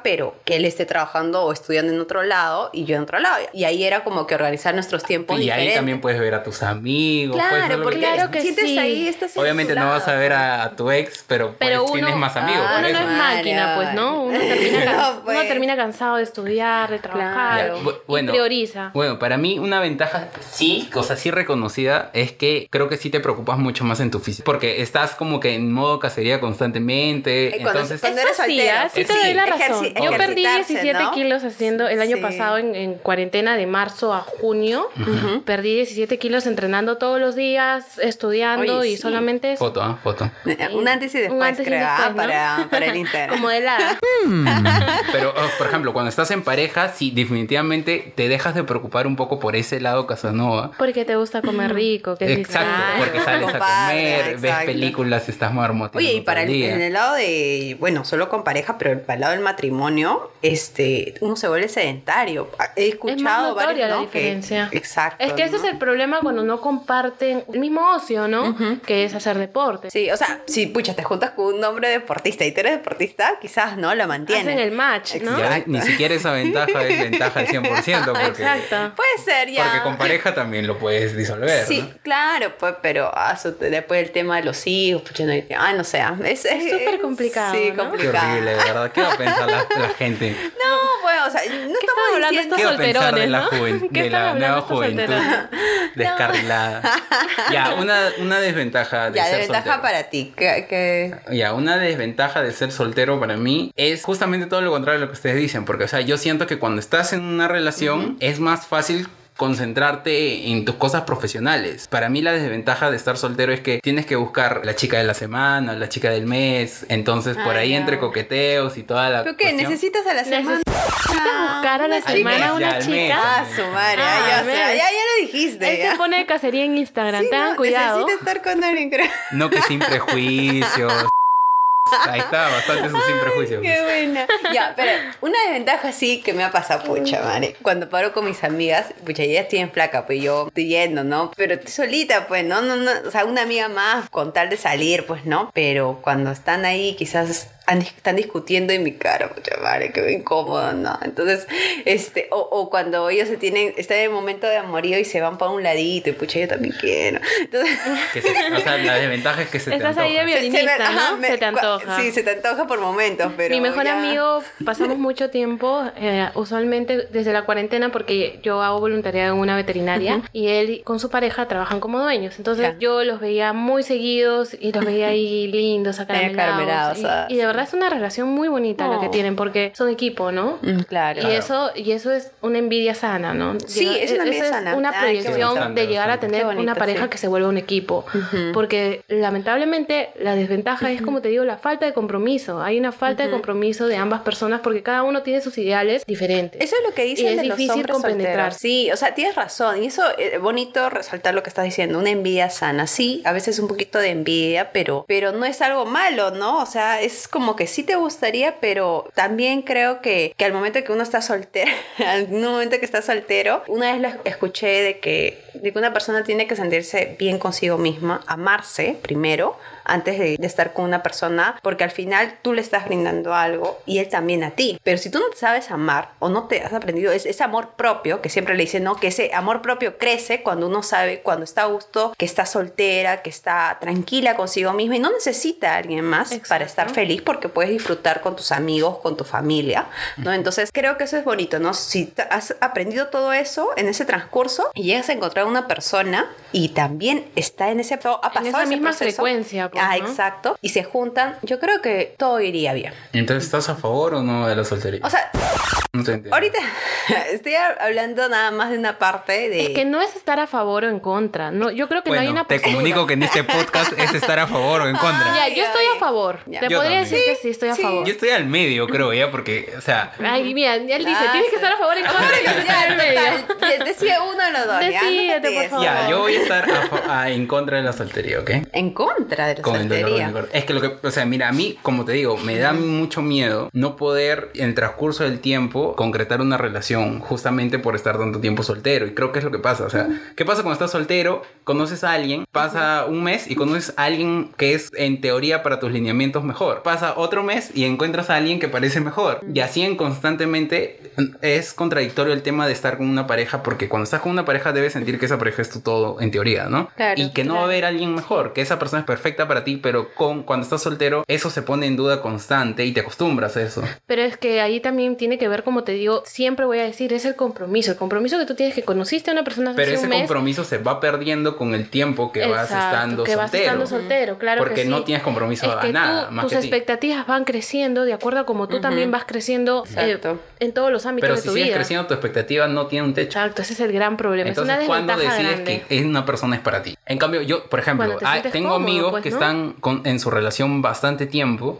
S2: pareja, pero que él esté trabajando o estudiando en otro lado y yo en otro lado. Y ahí era como que organizar nuestros tiempos
S1: Y
S2: diferentes.
S1: ahí también puedes ver a tus amigos. puedes ver
S2: Claro,
S1: lo
S2: porque
S1: que
S4: Claro que
S2: sientes
S4: sí.
S2: ahí, estás en
S1: Obviamente
S2: tu
S1: no vas a
S2: lado.
S1: ver a, a tu ex, pero,
S4: Pero
S1: pues
S4: uno,
S1: tienes más amigos.
S2: Ah,
S1: por
S4: uno no
S1: eso.
S4: es máquina, pues, ¿no? Uno termina, can-
S2: No, pues.
S4: uno termina cansado de estudiar, de trabajar
S2: Claro.
S1: Bu-
S4: y
S1: bueno,
S4: prioriza.
S1: Bueno, para mí una ventaja sí, o sea, sí reconocida, es que creo que sí te preocupas mucho más en tu físico. Porque estás como que en modo cacería constantemente.
S2: Eh, cuando-
S1: Entonces,
S2: cuando
S4: Eso
S2: eres
S4: sí,
S2: soltero.
S4: ah, sí te
S1: Sí.
S4: doy la
S2: Ejerci-
S4: razón. Yo perdí
S2: ejercitarse,
S4: diecisiete
S2: ¿no?
S4: kilos haciendo el año
S2: Sí.
S4: pasado en, en cuarentena de marzo a junio. Perdí diecisiete kilos entrenando todos los días, estudiando
S2: Oye,
S4: y
S2: sí.
S4: solamente eso.
S1: foto, ¿ah? Foto.
S2: Un antes y después,
S4: Un antes y
S2: creo, ah,
S4: después, ¿no?
S2: para, para el Instagram.
S4: Como helada.
S1: Pero, oh, por ejemplo, cuando estás en pareja, sí, definitivamente te dejas de preocupar un poco por ese lado Casanova.
S4: Porque te gusta comer rico, que es
S1: Exacto,
S4: diferente.
S1: porque sales a
S2: Compadre,
S1: comer, ves
S2: exacto.
S1: películas, estás marmoteando
S2: Oye, y para
S1: todo
S2: el,
S1: el día.
S2: en el lado de, bueno, solo con pareja, pero para el lado del matrimonio, este, uno se vuelve sedentario. He escuchado
S4: Es más notoria
S2: varios,
S4: la
S2: ¿no? Que-
S4: diferencia.
S2: exacto.
S4: Es que ese
S2: ¿no?
S4: es el problema cuando no comparten el mismo ocio, ¿no? Que es hacer deporte.
S2: Sí, o sea, si pucha, te juntas con un hombre deportista y tú eres deportista, quizás no lo mantienes.
S4: Hacen el match, ¿no?
S1: Ya,
S2: Exacto.
S1: ni siquiera esa ventaja es ventaja al cien por ciento. Porque,
S4: Exacto.
S2: Puede ser ya.
S1: porque con pareja también lo puedes disolver.
S2: Sí,
S1: ¿no?
S2: claro, pues, pero ah, su- después el tema de los hijos, pucha, no hay tiempo. Ay, no sé, ah, es
S4: Es súper complicado,
S2: Sí,
S4: ¿no?
S1: Qué
S2: complicado.
S1: horrible, de verdad. ¿Qué va a pensar la, la gente?
S2: No, bueno, o sea, no
S4: ¿Qué
S2: estamos
S4: están hablando
S2: diciendo...
S4: estos
S1: ¿Qué va a pensar de
S4: solterones,
S1: la,
S4: no?
S1: juven-
S4: ¿Qué
S1: de
S4: están
S1: la
S4: hablando
S1: nueva
S4: estos
S1: juventud
S4: solterones?
S1: descarrilada? Ya, una, una desventaja de
S2: Ya,
S1: ser
S2: desventaja
S1: soltero.
S2: para ti. Que, que...
S1: Ya, una desventaja de ser soltero para mí es justamente todo lo contrario de lo que ustedes dicen, porque, o sea, yo siento que cuando estás en una relación es más fácil concentrarte en tus cosas profesionales. Para mí la desventaja de estar soltero es que tienes que buscar la chica de la semana, la chica del mes, entonces por
S2: Ah,
S1: ahí
S2: ya.
S1: entre coqueteos y toda la
S2: ¿Pero qué?
S1: cuestión.
S2: ¿Necesitas a la semana?
S4: Necesitas buscar a la
S2: Una chica.
S4: semana a
S1: mes, ya,
S4: una
S1: al mes.
S4: chica.
S2: Ah, su madre,
S4: Ah,
S2: ah, ya,
S4: al
S2: o sea,
S4: mes.
S2: ya, ya lo dijiste.
S4: Él
S2: ya.
S4: se pone de cacería en Instagram.
S2: Sí,
S4: Tengan
S2: no,
S4: cuidado.
S2: Necesita estar con alguien, creo.
S1: No que sin prejuicios. Ahí está, bastante eso sin prejuicios.
S2: Qué buena. Ya, pero una desventaja sí que me ha pasado, pucha, madre. Cuando paro con mis amigas, pucha, ellas tienen flaca, pues yo estoy yendo, ¿no? Pero estoy solita, pues, ¿no? no, no O sea, una amiga más con tal de salir, pues, ¿no? Pero cuando están ahí, quizás han- están discutiendo en mi cara, pucha, madre, qué incómodo, ¿no? Entonces, este, o, o cuando ellos se tienen, están en el momento de amorío y se van para un ladito, y pucha, yo también quiero. Entonces...
S1: Que se- o sea, la desventaja es que se te
S4: Estás ahí de
S1: antoja.
S4: violinista,
S2: me- ajá,
S4: ¿no?
S2: me-
S4: Se te
S2: cua-
S4: antoja.
S2: Sí, se te antoja por momentos, pero
S4: Mi mejor
S2: ya-
S4: amigo, pasamos mucho tiempo, eh, usualmente desde la cuarentena, porque yo hago voluntariado en una veterinaria y él con su pareja trabajan como dueños. Entonces
S2: Ya.
S4: yo los veía muy seguidos y los veía ahí lindos, acaramelados.
S2: acaramelados,
S4: Y,
S2: ah,
S4: y de verdad es una relación muy bonita la que
S2: Oh.
S4: tienen porque son equipo, ¿no?
S2: Mm, claro.
S4: Y eso, y eso es una envidia sana, ¿no?
S2: Sí,
S4: Llega-
S2: es una envidia
S4: esa
S2: sana.
S4: una
S2: Ay, qué
S4: proyección
S1: bonito.
S4: de llegar a
S1: Bastante,
S4: tener
S2: Qué bonito,
S4: una pareja
S2: sí.
S4: que se vuelva un equipo. Porque lamentablemente la desventaja es, como te digo, la falta de compromiso. Hay una falta de compromiso de ambas personas porque cada uno tiene sus ideales diferentes.
S2: Eso es lo que dicen
S4: Y es
S2: de los
S4: difícil
S2: hombres
S4: compenetrar.
S2: solteros. Sí, o sea, tienes razón. Y eso es bonito resaltar lo que estás diciendo. Una envidia sana. Sí, a veces un poquito de envidia, pero, pero no es algo malo, ¿no? O sea, es como que sí te gustaría, pero también creo que, que al momento que uno está soltero, al momento que está soltero, una vez lo escuché de que, de que una persona tiene que sentirse bien consigo misma, amarse primero, antes de, de estar con una persona, porque al final tú le estás brindando algo y él también a ti. Pero si tú no te sabes amar o no te has aprendido ese, ese amor propio, que siempre le dicen, ¿no? Que ese amor propio crece cuando uno sabe, cuando está a gusto, que está soltera, que está tranquila consigo misma y no necesita a alguien más
S4: Exacto.
S2: para estar feliz porque puedes disfrutar con tus amigos, con tu familia, ¿no? Entonces creo que eso es bonito, ¿no? Si te has aprendido todo eso en ese transcurso y llegas a encontrar una persona y también está en ese... Ha pasado
S4: esa
S2: ese
S4: misma
S2: proceso.
S4: frecuencia, pues,
S2: Ah,
S4: ¿no?
S2: exacto. Y se juntan, yo creo que todo iría bien.
S1: Entonces, ¿estás a favor o no de la soltería?
S2: O sea,
S1: No te entiendo.
S2: ahorita estoy hablando nada más de una parte de...
S4: Es que no es estar a favor o en contra. No, yo creo que
S1: Bueno,
S4: no hay una
S1: te
S4: postura.
S1: comunico que en este podcast es estar a favor o en contra.
S4: Ya,
S2: Ay,
S4: yo estoy
S2: ay.
S4: a favor.
S2: Ya.
S4: Te
S1: Yo
S4: podría
S1: también.
S4: decir que sí estoy a
S2: Sí.
S4: favor.
S1: Yo estoy al medio, creo, ya, porque, o sea,
S4: Ay, mira, él dice,
S2: Ah,
S4: tienes que
S2: sí.
S4: estar a favor o en contra. y yo estoy
S2: Ya,
S4: en el medio.
S2: total. Ya, decide uno de los dos. ya, no te
S4: Decídete, por
S2: tires.
S4: favor.
S1: ya, yo voy a estar a fa- a- en contra de la soltería, ¿ok?
S2: En contra de la la
S1: con el dolor
S2: soltería.
S1: de mi corazón. Es que lo que, o sea, mira, a mí, como te digo, me da mucho miedo no poder, en el transcurso del tiempo, concretar una relación, justamente por estar tanto tiempo soltero. Y creo que es lo que pasa. O sea, ¿qué pasa cuando estás soltero? Conoces a alguien, pasa un mes y conoces a alguien que es, en teoría, para tus lineamientos mejor. Pasa otro mes y encuentras a alguien que parece mejor. Y así en constantemente es contradictorio el tema de estar con una pareja, porque cuando estás con una pareja debes sentir que esa pareja es tu todo, en teoría, ¿no?
S2: Claro,
S1: y que no
S2: claro.
S1: va a haber alguien mejor, que esa persona es perfecta para ti, pero con, cuando estás soltero, eso se pone en duda constante y te acostumbras a eso.
S4: Pero es que ahí también tiene que ver, como te digo, siempre voy a decir, es el compromiso. El compromiso que tú tienes, que conociste a una persona hace
S1: Pero ese
S4: un mes.
S1: compromiso se va perdiendo con el tiempo que vas
S4: Exacto,
S1: estando
S4: que
S1: soltero.
S4: vas estando soltero, claro
S1: Porque
S4: que sí.
S1: no tienes compromiso
S4: Es
S1: a
S4: que
S1: nada,
S4: tú-
S1: más
S4: tus
S1: que ti.
S4: expectativas van creciendo de acuerdo a como tú también vas creciendo eh,
S2: Exacto.
S4: en todos los ámbitos
S1: Pero
S4: de
S1: si
S4: tu
S1: sigues
S4: vida.
S1: creciendo, tu expectativa no tiene un techo.
S4: Exacto, ese es el gran problema.
S1: Entonces,
S4: es una
S1: ¿cuándo
S4: desventaja
S1: decides
S4: grande.
S1: que una persona es para ti? En cambio, yo, por ejemplo,
S4: Cuando te
S1: hay-
S4: sientes
S1: tengo
S4: cómodo,
S1: amigos
S4: pues,
S1: que
S4: ¿no?
S1: están con- en su relación bastante tiempo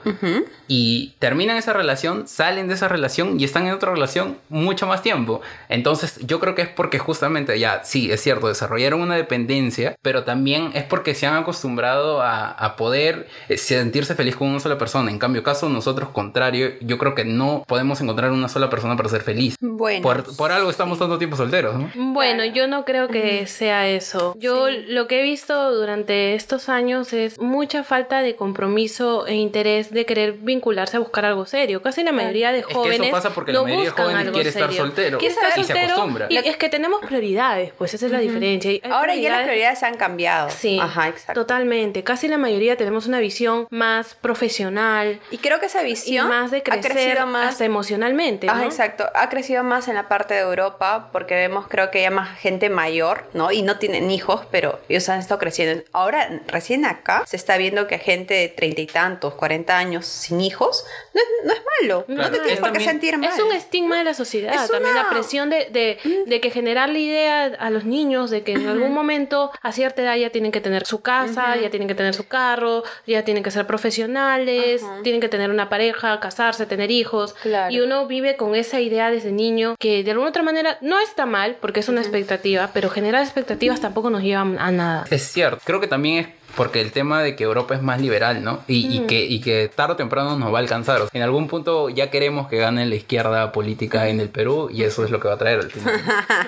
S1: y terminan esa relación, salen de esa relación y están en otra relación mucho más tiempo. Entonces, yo creo que es porque justamente, ya, sí, es cierto, desarrollaron una dependencia, pero también es porque se han acostumbrado a, a poder eh, sentirse feliz con una sola persona. En cambio, caso nosotros contrario, yo creo que no podemos encontrar una sola persona para ser feliz.
S2: Bueno,
S1: Por, por algo estamos tanto tiempo solteros, ¿no?
S4: Bueno, yo no creo que sea eso. Yo lo que he visto durante estos años es mucha falta de compromiso e interés de querer vincularse a buscar algo serio. Casi la mayoría de
S1: Es que
S4: jóvenes
S1: eso pasa porque la
S4: no
S1: mayoría de
S4: buscan
S1: jóvenes
S4: algo
S1: quiere estar
S4: serio.
S1: soltero
S4: Quiere estar
S1: y se
S4: soltero
S1: acostumbra.
S4: y es que tenemos prioridades, pues esa es la diferencia. Hay
S2: ahora ya las
S4: prioridades-
S2: prioridades se han cambiado.
S4: Sí,
S2: Ajá, exacto.
S4: totalmente. Casi la mayoría tenemos una visión más profesional
S2: Y creo que esa
S4: y
S2: visión
S4: más de
S2: ha
S4: crecer
S2: crecido más.
S4: hasta emocionalmente,
S2: Ah,
S4: ¿no?
S2: exacto. Ha crecido más en la parte de Europa porque vemos, creo que ya más gente mayor, ¿no? Y no tienen hijos, pero ellos han estado creciendo. Ahora, recién acá, se está viendo que gente de treinta y tantos, cuarenta años sin hijos, no es, no es malo.
S4: Claro,
S2: no te tienes
S1: es
S2: por qué
S1: también-
S2: sentir mal.
S4: Es un estigma de la sociedad,
S2: Es
S4: también
S2: una-
S4: la presión de, de, de que generar la idea a los niños de que en algún momento a cierta edad ya tienen que tener su casa, ya tienen que tener su carro, ya tienen que ser profesionales, tienen que tener una pareja, casarse, tener hijos.
S2: Claro.
S4: Y uno vive con esa idea desde niño que de alguna otra manera no está mal porque es una expectativa, pero generar expectativas tampoco nos lleva a nada.
S1: Es cierto, creo que también es porque el tema de que Europa es más liberal, ¿no? Y, y que, y que tarde o temprano nos va a alcanzar. O sea, en algún punto ya queremos que gane la izquierda política en el Perú y eso es lo que va a traer al final.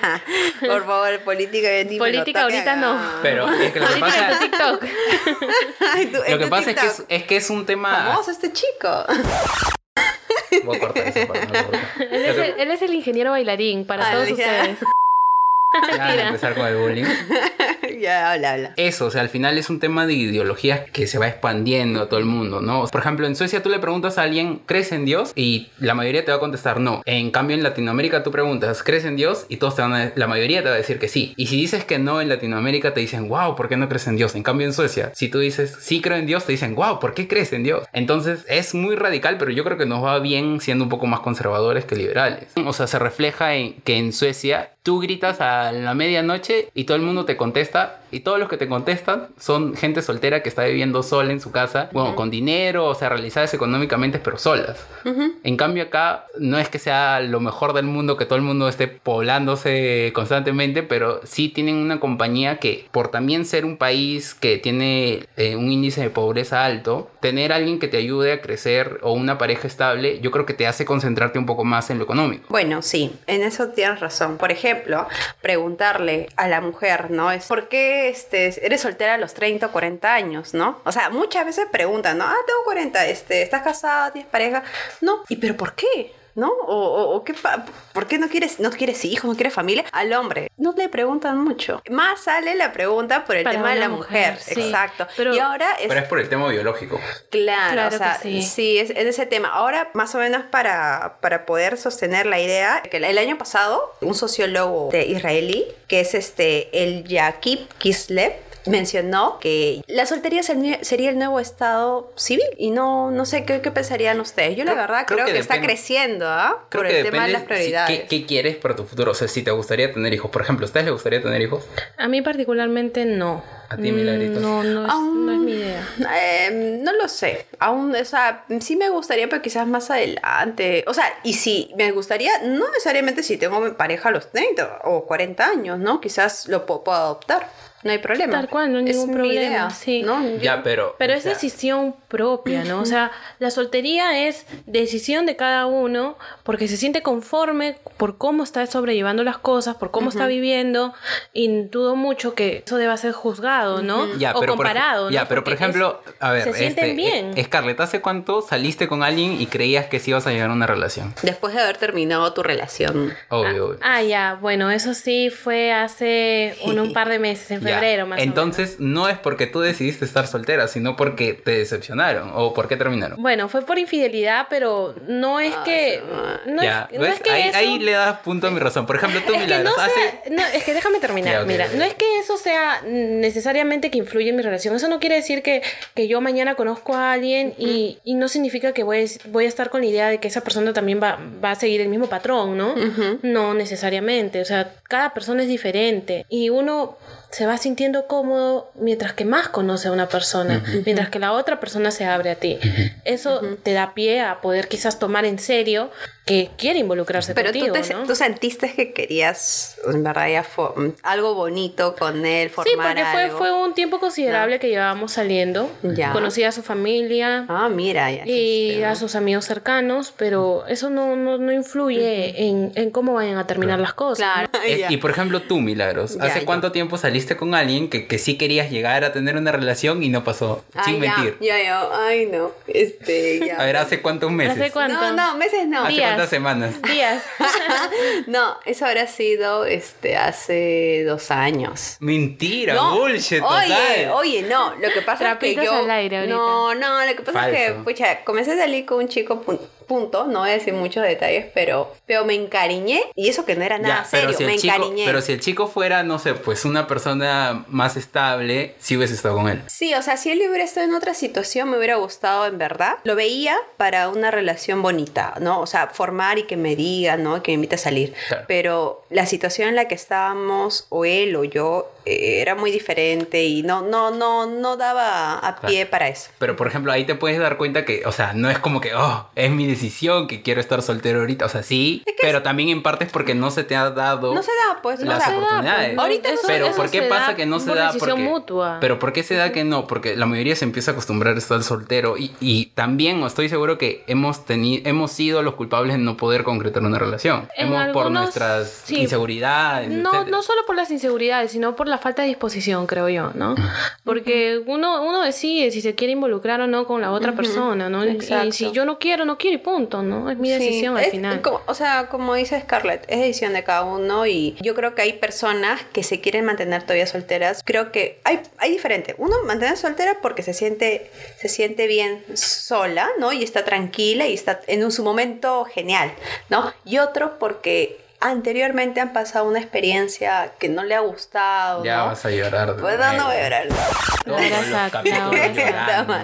S2: Por favor, política de ti.
S4: Política ahorita no.
S1: Pero es que lo que
S4: Ahorita
S1: pasa,
S4: en tu TikTok.
S1: lo que pasa es, que es, es que es un tema...
S2: Famoso este chico.
S1: Voy a cortar esa parte, no lo voy a cortar.
S4: Él es, el, él es el ingeniero bailarín para
S2: Ah,
S4: todos
S2: ya.
S4: ustedes.
S1: Ya, de empezar con el bullying.
S2: Ya, habla, habla.
S1: Eso, o sea, al final es un tema de ideologías que se va expandiendo a todo el mundo, ¿no? Por ejemplo, en Suecia tú le preguntas a alguien, ¿crees en Dios? Y la mayoría te va a contestar no. En cambio, en Latinoamérica tú preguntas, ¿crees en Dios? Y todos te van a, la mayoría te va a decir que sí. Y si dices que no en Latinoamérica te dicen, wow, ¿por qué no crees en Dios? En cambio, en Suecia, si tú dices, sí creo en Dios, te dicen, wow, ¿por qué crees en Dios? Entonces es muy radical, pero yo creo que nos va bien siendo un poco más conservadores que liberales. O sea, se refleja en que en Suecia tú gritas a la medianoche y todo el mundo te contesta, y todos los que te contestan son gente soltera que está viviendo sola en su casa, bueno, uh-huh. con dinero, o sea, realizadas económicamente, pero solas. Uh-huh. En cambio acá no es que sea lo mejor del mundo, que todo el mundo esté poblándose constantemente, pero sí tienen una compañía que, por también ser un país que tiene eh, un índice de pobreza alto, tener a alguien que te ayude a crecer o una pareja estable, yo creo que te hace concentrarte un poco más en lo económico.
S2: Bueno, sí, en eso tienes razón. Por ejemplo, preguntarle a la mujer, ¿no? Es ¿por qué este, eres soltera a los treinta o cuarenta años, ¿no? O sea, muchas veces preguntan, ¿no? Ah, tengo cuarenta, este, ¿estás casada? ¿Tienes pareja? No. ¿Y pero por qué? ¿No? O, o, o qué pa- ¿por qué no quieres, no quieres hijos, no quieres familia? Al hombre no le preguntan mucho. Más sale la pregunta por el
S4: Para
S2: tema de
S4: una
S2: la mujer.
S4: mujer, sí.
S2: Exacto.
S4: Pero-
S2: y ahora es...
S1: Pero es por el tema biológico.
S2: Claro,
S4: Claro
S2: o sea,
S4: que sí.
S2: sí, es, es ese tema. Ahora, más o menos para, para poder sostener la idea, que el año pasado, un sociólogo de israelí, que es este, el Yaakov Kislev, mencionó que la soltería sería el nuevo estado civil. Y no, no sé qué, qué pensarían ustedes. Yo la
S1: Creo-
S2: verdad
S1: creo
S2: creo,
S1: que
S2: que, está
S1: depende-
S2: creciendo, ¿ah?
S1: Creo
S2: Por
S1: que
S2: el tema de
S1: depende
S2: las
S1: si-
S2: prioridades.
S1: ¿qué, qué quieres para tu futuro? O sea, si te gustaría tener hijos. Por ejemplo, ¿a ustedes les gustaría tener hijos?
S4: A mí particularmente no.
S1: A ti, Milagrito.
S4: Mm, No, no es,
S2: Aún-
S4: no es mi idea.
S2: Eh, no lo sé. Aún, o sea, sí me gustaría, pero quizás más adelante. O sea, y si me gustaría, no necesariamente si tengo mi pareja a los treinta o cuarenta años, ¿no? Quizás lo puedo, puedo adoptar. no hay problema.
S4: Tal cual, no hay
S2: es
S4: ningún
S2: mi
S4: problema.
S2: idea,
S4: Sí.
S2: ¿no? Yo-
S1: Ya, pero...
S4: Pero
S1: o
S4: es
S1: sea,
S4: decisión propia, ¿no? O sea, la soltería es decisión de cada uno porque se siente conforme por cómo está sobrellevando las cosas, por cómo está viviendo, y dudo mucho que eso deba ser juzgado, ¿no?
S1: Ya,
S4: o
S1: pero por ej-
S4: comparado, ¿no?
S1: Ya, pero por
S4: Porque
S1: ejemplo,
S4: es-
S1: a ver,
S4: se sienten
S1: este,
S4: bien.
S1: eh, Scarlett, ¿hace cuánto saliste con alguien y creías que sí ibas a llegar a una relación?
S2: Después de haber terminado tu relación.
S1: Obvio, obvio.
S4: Ah, ya, bueno, eso sí fue hace un, un par de meses, en
S1: Ya.
S4: febrero más
S1: Entonces, no es porque tú decidiste estar soltera, sino porque te decepcionaron o por qué terminaron.
S4: o menos. Bueno, fue por infidelidad, pero no es que... No,
S1: Ya,
S4: es, no
S1: ¿ves?
S4: es que
S1: ahí,
S4: eso...
S1: ahí le das punto a mi razón. Por ejemplo, tú,
S4: Es que
S1: Milagros,
S4: no
S1: hace...
S4: sea- no, es que déjame terminar.
S1: Ya, ok,
S4: Mira,
S1: ok.
S4: no es que eso sea necesariamente que influye en mi relación. Eso no quiere decir que, que yo mañana conozco a alguien y, y no significa que voy, a- voy a estar con la idea de que esa persona también va, va a seguir el mismo patrón, ¿no? No necesariamente. O sea, cada persona es diferente y uno se va sintiendo cómodo mientras que más conoce a una persona, mientras que la otra persona se abre a ti. Eso te da pie a poder quizás tomar en serio que quiere involucrarse
S2: Pero
S4: contigo,
S2: tú, te,
S4: ¿no?
S2: tú sentiste que querías, en verdad, ya fo- algo bonito con él,
S4: Sí,
S2: formar
S4: porque fue,
S2: algo.
S4: fue un tiempo considerable que llevábamos saliendo.
S2: Ya.
S4: Conocí a su familia
S2: Ah, mira, ya.
S4: y
S2: existe,
S4: a
S2: ¿no?
S4: sus amigos cercanos, pero eso no, no, no influye en, en cómo vayan a terminar las cosas.
S2: Claro.
S1: Eh,
S2: ya.
S1: y por ejemplo, tú, Milagros,
S2: Ya,
S1: ¿hace
S2: ya.
S1: cuánto tiempo saliste con alguien que, que sí querías llegar a tener una relación y no pasó?
S2: Ay,
S1: sin
S2: ya,
S1: mentir.
S2: Ya, ya, ay, no. Este, ya.
S1: A ver, ¿hace cuántos meses?
S4: ¿Hace cuánto?
S2: No, no, meses no.
S1: ¿Hace
S4: Días.
S1: cuántas semanas?
S4: Días.
S2: No, eso habrá sido este hace dos años.
S1: Mentira,
S2: No,
S1: bullshit,
S2: oye,
S1: total.
S2: oye, no, lo que pasa es
S4: Trapitos
S2: que yo
S4: al aire ahorita.
S2: no, no, lo que pasa es que
S1: Falso.
S2: pucha, comencé a salir con un chico pun- punto, no voy a decir muchos detalles, pero pero me encariñé y eso que no era nada
S1: Ya, pero
S2: serio,
S1: si el
S2: me
S1: chico,
S2: encariñé.
S1: pero si el chico fuera, no sé, pues una persona más estable, sí hubiese estado con él.
S2: Sí, o sea, si él hubiera estado en otra situación me hubiera gustado en verdad. Lo veía para una relación bonita, ¿no? O sea, formar y que me diga, ¿no? Que me invite a salir.
S1: Claro.
S2: Pero la situación en la que estábamos, o él o yo, eh, era muy diferente y no, no, no, no daba a pie
S1: Claro.
S2: para eso.
S1: Pero por ejemplo, ahí te puedes dar cuenta que, o sea, no es como que, oh, es mi decisión que quiero estar soltero ahorita. O sea, sí, pero también en parte es porque no se te ha dado
S2: No se da, pues, no
S1: las
S2: se da.
S1: oportunidades.
S4: pues,
S2: Ahorita no
S4: eso-
S2: se
S1: Pero
S4: eso
S1: ¿por qué
S4: se
S1: pasa
S4: da
S1: que no se
S4: por
S1: da?
S4: decisión
S1: Porque,
S4: mutua.
S1: Pero ¿por qué se da que no? Porque la mayoría se empieza a acostumbrar a estar soltero y, y también estoy seguro que hemos tenido, hemos sido los culpables de no poder concretar una relación.
S4: En
S1: hemos por
S4: algunos,
S1: nuestras
S4: sí.
S1: inseguridades.
S4: No,
S1: etcétera.
S4: no solo por las inseguridades, sino por la falta de disposición, creo yo, ¿no? Porque uno, uno decide si se quiere involucrar o no con la otra persona, ¿no? Y-
S2: Exacto.
S4: Y si yo no quiero, no quiero y punto, ¿no? Es mi
S2: Sí,
S4: decisión al
S2: es
S4: final.
S2: como- o sea, como dice Scarlett, es decisión de cada uno y yo creo que hay personas que se quieren mantener todavía solteras. Creo que hay, hay diferente. Uno mantener soltera porque se siente, se siente bien sola, ¿no? Y está tranquila y está en un- su momento genial, ¿no? Y otro porque anteriormente han pasado una experiencia que no le ha gustado,
S1: Ya
S2: ¿no?
S1: vas a llorar. de
S2: Pues no, no
S1: nuevo.
S2: voy a llorar.
S1: Todos
S4: Ahora
S1: los
S4: saca,
S1: capítulos
S4: ahora saca.
S1: llorando.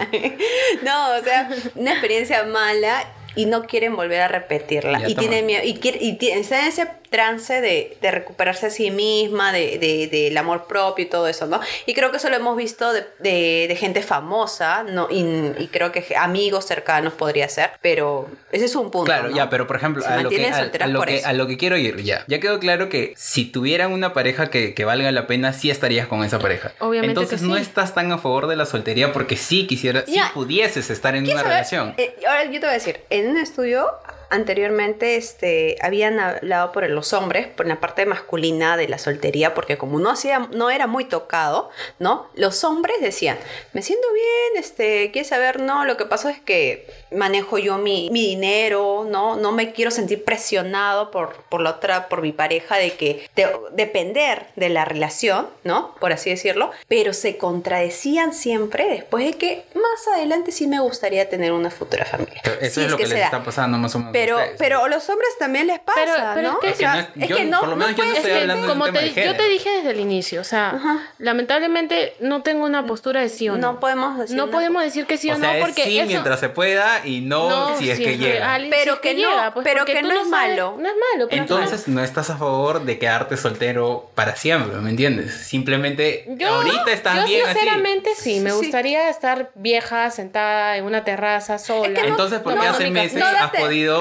S2: No, o sea, una experiencia mala y no quieren volver a repetirla.
S1: Ya,
S2: y
S1: toma.
S2: tienen miedo, y, quiere- y tiene- está en ese trance de, de recuperarse a sí misma, de, de- del amor propio y todo eso, ¿no? Y creo que eso lo hemos visto de, de- de gente famosa, ¿no? Y, y creo que amigos cercanos podría ser, pero ese es un punto.
S1: Claro,
S2: ¿no?
S1: ya, pero por ejemplo,
S2: Se
S1: a lo, que,
S2: mantienen
S1: a,
S2: solteras
S1: a lo
S2: por
S1: que,
S2: eso.
S1: a lo que quiero ir, ya. Ya quedó claro que si tuvieran una pareja que, que valga la pena, sí estarías con esa pareja.
S4: Obviamente
S1: Entonces
S4: que
S1: no
S4: sí.
S1: estás tan a favor de la soltería porque sí quisieras, sí
S2: Ya.
S1: pudieses estar en una
S2: ¿Quieres saber?
S1: relación.
S2: Eh, ahora yo te voy a decir, en un estudio anteriormente este, habían hablado por los hombres, por la parte masculina de la soltería, porque como no, hacía, no era muy tocado, ¿no? Los hombres decían, me siento bien, este, ¿quieres saber? No, lo que pasa es que manejo yo mi, mi dinero, ¿no? No me quiero sentir presionado por, por la otra, por mi pareja, de que de, depender de la relación, ¿no? Por así decirlo, pero se contradecían siempre después de que más adelante sí me gustaría tener una futura familia.
S1: Pero eso
S2: Si
S1: es lo que,
S2: se
S1: les
S2: da.
S1: está pasando más o menos.
S2: Pero,
S1: a ustedes.
S2: pero a los hombres también les pasa,
S4: Pero- pero
S2: ¿no?
S4: es que-
S2: O sea,
S1: Es que no es- yo- por lo menos yo no
S2: puedes-
S1: estoy
S4: Es que,
S1: hablando de un
S4: como
S1: tema
S4: te,
S1: de
S4: yo te
S1: género.
S4: dije desde el inicio, o sea,
S2: Ajá.
S4: lamentablemente no tengo una postura de sí o no.
S2: no podemos decir
S4: No
S2: una-
S4: podemos decir que sí o,
S1: o sea,
S4: no
S1: es
S4: porque
S1: sí
S4: eso...
S1: mientras se pueda y no, si es que
S4: siempre.
S1: llega.
S4: Ali,
S2: Pero
S4: si es
S2: que no,
S4: llega, pues,
S2: pero
S4: porque
S2: que
S4: tú
S2: no es
S4: sabes-
S2: malo.
S4: No es malo. pero
S1: Entonces no estás a favor de quedarte soltero para siempre, ¿me entiendes? Simplemente
S4: Yo,
S1: ahorita estás
S4: yo
S1: bien así.
S4: sinceramente sí, me
S2: Sí.
S4: gustaría estar vieja, sentada en una terraza sola.
S2: Es que no-
S1: Entonces, ¿por qué
S4: tomando
S1: hace
S4: mi
S1: meses
S4: café.
S2: No
S1: has
S2: date-
S1: podido
S2: Ay,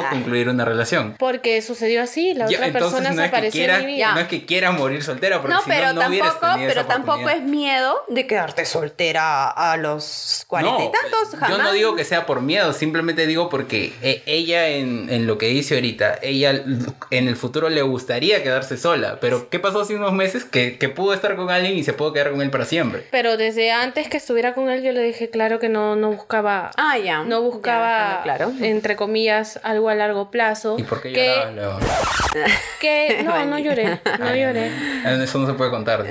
S2: Ay.
S1: concluir una relación.
S4: Porque sucedió así, la
S1: Ya,
S4: otra
S1: entonces
S4: persona
S1: no
S4: se
S1: es que
S4: apareció
S1: quiera,
S4: en mi vida.
S1: no es que quiera morir soltera, porque
S2: No,
S1: si
S2: pero
S1: no, no hubieras
S2: tampoco,
S1: tenido
S2: pero
S1: esa
S2: tampoco
S1: oportunidad.
S2: es miedo de quedarte soltera a los cuarenta y tantos, jamás.
S1: Yo no digo que sea por miedo, simplemente digo porque eh, ella en, en lo que dice ahorita, ella en el futuro le gustaría quedarse sola, pero ¿qué pasó hace unos meses? Que, que pudo estar con alguien y se pudo quedar con él para siempre.
S4: Pero desde antes que estuviera con él yo le dije claro que no, no buscaba...
S2: Ah, ya.
S4: No buscaba,
S2: Ya, claro.
S4: entre comillas, algo a largo plazo.
S1: ¿Y por qué
S4: que,
S1: llorabas luego?
S4: que No, no lloré, no lloré.
S1: Eso no se puede contar.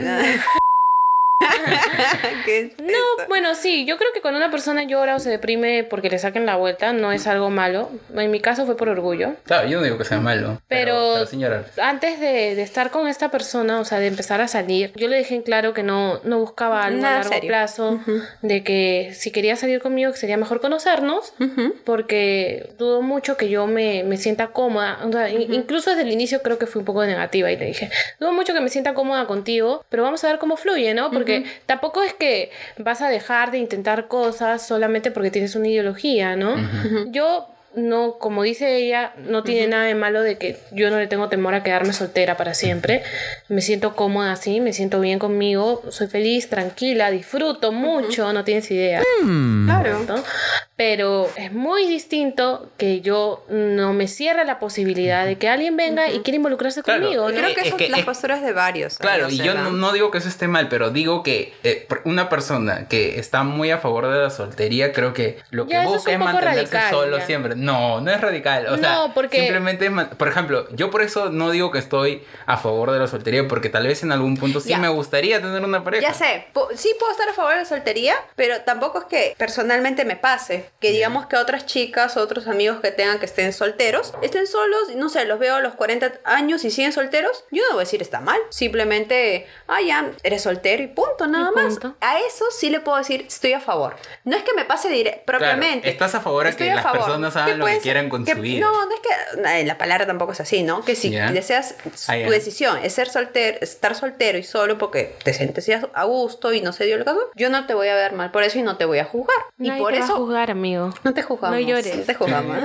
S2: ¿Qué es
S4: No,
S2: eso?
S4: bueno, sí, yo creo que cuando una persona llora o se deprime porque le saquen la vuelta, no es algo malo. En mi caso fue por orgullo.
S1: Claro, yo no digo que sea malo, pero,
S4: Pero,
S1: pero sin llorar.
S4: antes de, de estar con esta persona, o sea, de empezar a salir, yo le dejé en claro que no, no buscaba algo
S2: Nada
S4: a largo
S2: serio.
S4: plazo, de que si quería salir conmigo, que sería mejor conocernos, porque dudo mucho que yo me, me sienta cómoda. O sea, in- incluso desde el inicio creo que fui un poco negativa y le dije, dudo mucho que me sienta cómoda contigo, pero vamos a ver cómo fluye, ¿no? Porque tampoco es que vas a dejar de intentar cosas solamente porque tienes una ideología, ¿no? Yo no, como dice ella, no tiene nada de malo de que yo no le tengo temor a quedarme soltera para siempre. Me siento cómoda así, me siento bien conmigo, soy feliz, tranquila, disfruto mucho, no tienes idea.
S2: Claro.
S4: ¿no? Pero es muy distinto que yo no me cierre la posibilidad de que alguien venga y quiera involucrarse
S1: Claro.
S4: conmigo,
S2: Y
S4: ¿no?
S2: creo que
S1: Es
S2: eso
S1: que-
S2: las
S1: es-
S2: posturas de varios.
S1: Claro,
S2: ahí,
S1: y
S2: o
S1: yo
S2: sea,
S1: no, no digo que eso esté mal, pero digo que eh, una persona que está muy a favor de la soltería, creo que lo que
S4: Ya, eso es
S1: busca
S4: un
S1: es
S4: poco
S1: mantenerse
S4: radical,
S1: solo
S4: ya.
S1: siempre. No, no es radical. O sea,
S4: No, porque-
S1: simplemente es man- por ejemplo, yo por eso no digo que estoy a favor de la soltería, porque tal vez en algún punto sí
S2: Ya.
S1: me gustaría tener una pareja.
S2: Ya sé, po- sí puedo estar a favor de la soltería, pero tampoco es que personalmente me pase. Que digamos que otras chicas o otros amigos que tengan que estén solteros, estén solos, no sé, los veo a los cuarenta años y siguen solteros, yo no voy a decir está mal. Simplemente, ah, ya, eres soltero y punto, nada
S4: Y
S2: más.
S4: punto.
S2: A eso sí le puedo decir, estoy a favor. No es que me pase dire- propiamente.
S1: estás a favor de
S2: Estoy
S1: que
S2: a
S1: las
S2: favor.
S1: personas hagan lo
S2: puede
S1: que
S2: ser-
S1: quieran con
S2: que-
S1: su vida.
S2: No, no es que, eh, la palabra tampoco es así, ¿no? Que si
S1: Ya.
S2: deseas
S1: Ah,
S2: tu
S1: ya.
S2: decisión es ser soltero, estar soltero y solo porque te sentías a gusto y no se dio el caso, yo no te voy a ver mal por eso y no te voy a juzgar.
S4: Nadie
S2: y por
S4: te va a
S2: eso
S4: juzgar, amigo.
S2: no te juzgamos.
S4: No llores.
S2: No te juzgamos.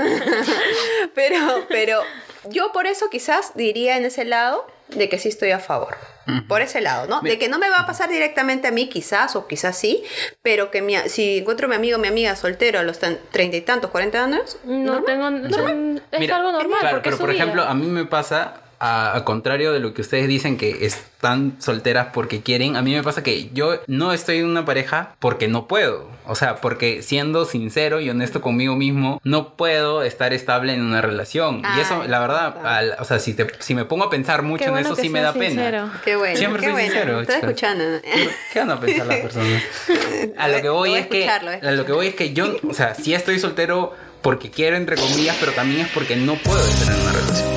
S2: pero, pero yo por eso quizás diría en ese lado de que sí estoy a favor. Por ese lado, ¿no? De que no me va a pasar directamente a mí, quizás, o quizás sí, pero que mi, si encuentro a mi amigo o mi amiga soltero a los tan- treinta y tantos, cuarenta años,
S4: No
S2: normal.
S4: tengo... Es
S1: Mira,
S4: algo normal,
S1: claro,
S4: porque
S1: pero
S4: es su
S1: por
S4: vida.
S1: ejemplo, a mí me pasa, a, a contrario de lo que ustedes dicen que están solteras porque quieren, a mí me pasa que yo no estoy en una pareja porque no puedo. O sea, porque siendo sincero y honesto conmigo mismo, no puedo estar estable en una relación. y eso,
S2: Ay,
S1: la verdad,
S2: claro.
S1: al- o sea, si, te, si me pongo a pensar mucho
S4: Qué
S1: en
S4: bueno
S1: eso,
S4: que
S1: sí me
S4: seas
S1: da pena.
S4: sincero.
S2: Qué bueno.
S1: Siempre
S2: qué
S1: soy
S2: bueno.
S1: sincero,
S2: Estoy
S1: chicas.
S2: escuchando.
S1: ¿Qué van a pensar las personas? A lo que
S2: Lo
S1: voy
S2: voy a
S1: es que
S2: escuchar, lo voy a
S1: a lo que voy es que yo, o sea, sí estoy soltero porque quiero entre comillas, pero también es porque no puedo estar en una relación.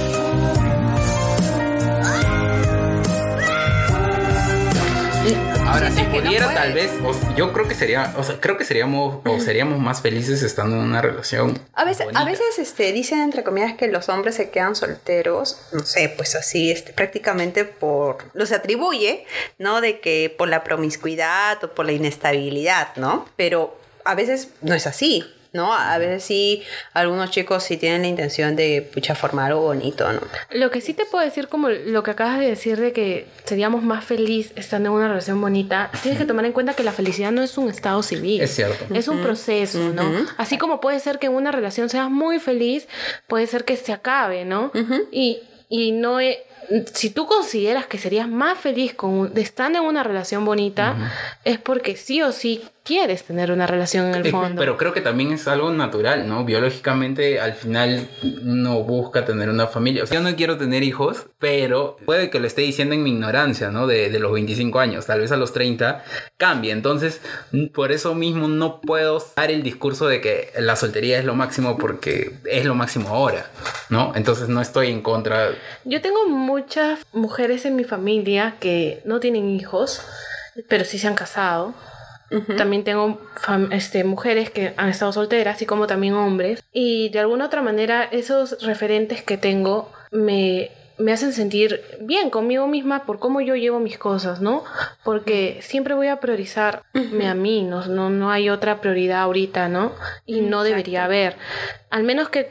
S1: Ahora, si
S2: Sientes que no
S1: pudiera, tal
S2: puedes.
S1: vez, o- yo creo que sería, o sea, creo que seríamos, o seríamos más felices estando en una relación.
S2: A veces,
S1: bonita.
S2: a veces este, dicen entre comillas que los hombres se quedan solteros, no sé, pues así, este, prácticamente por, los atribuye, ¿no? De que por la promiscuidad o por la inestabilidad, ¿no? Pero a veces no es así, ¿no? A veces sí, algunos chicos sí tienen la intención de, pucha, formar algo bonito, ¿no?
S4: Lo que sí te puedo decir, como lo que acabas de decir de que seríamos más felices estando en una relación bonita, tienes que tomar en cuenta que la felicidad no es un estado civil.
S1: Es cierto.
S4: Es un proceso, ¿no? Así como puede ser que en una relación seas muy feliz, puede ser que se acabe, ¿no? Y, y no es... Si tú consideras que serías más feliz con, de estando en una relación bonita, es porque sí o sí quieres tener una relación en el
S1: Eh,
S4: fondo.
S1: Pero creo que también es algo natural, ¿no? Biológicamente, al final, uno busca tener una familia. O sea, yo no quiero tener hijos, pero puede que lo esté diciendo en mi ignorancia, ¿no? De, de los veinticinco años. Tal vez a los treinta cambie. Entonces, por eso mismo no puedo dar el discurso de que la soltería es lo máximo porque es lo máximo ahora, ¿no? Entonces, no estoy en contra.
S4: Yo tengo muchas mujeres en mi familia que no tienen hijos, pero sí se han casado. También tengo fam- este, mujeres que han estado solteras, así como también hombres. Y de alguna otra manera esos referentes que tengo me, me hacen sentir bien conmigo misma por cómo yo llevo mis cosas, ¿no? Porque siempre voy a priorizarme a mí, no, no, no hay otra prioridad ahorita, ¿no? Y no debería haber. Al menos que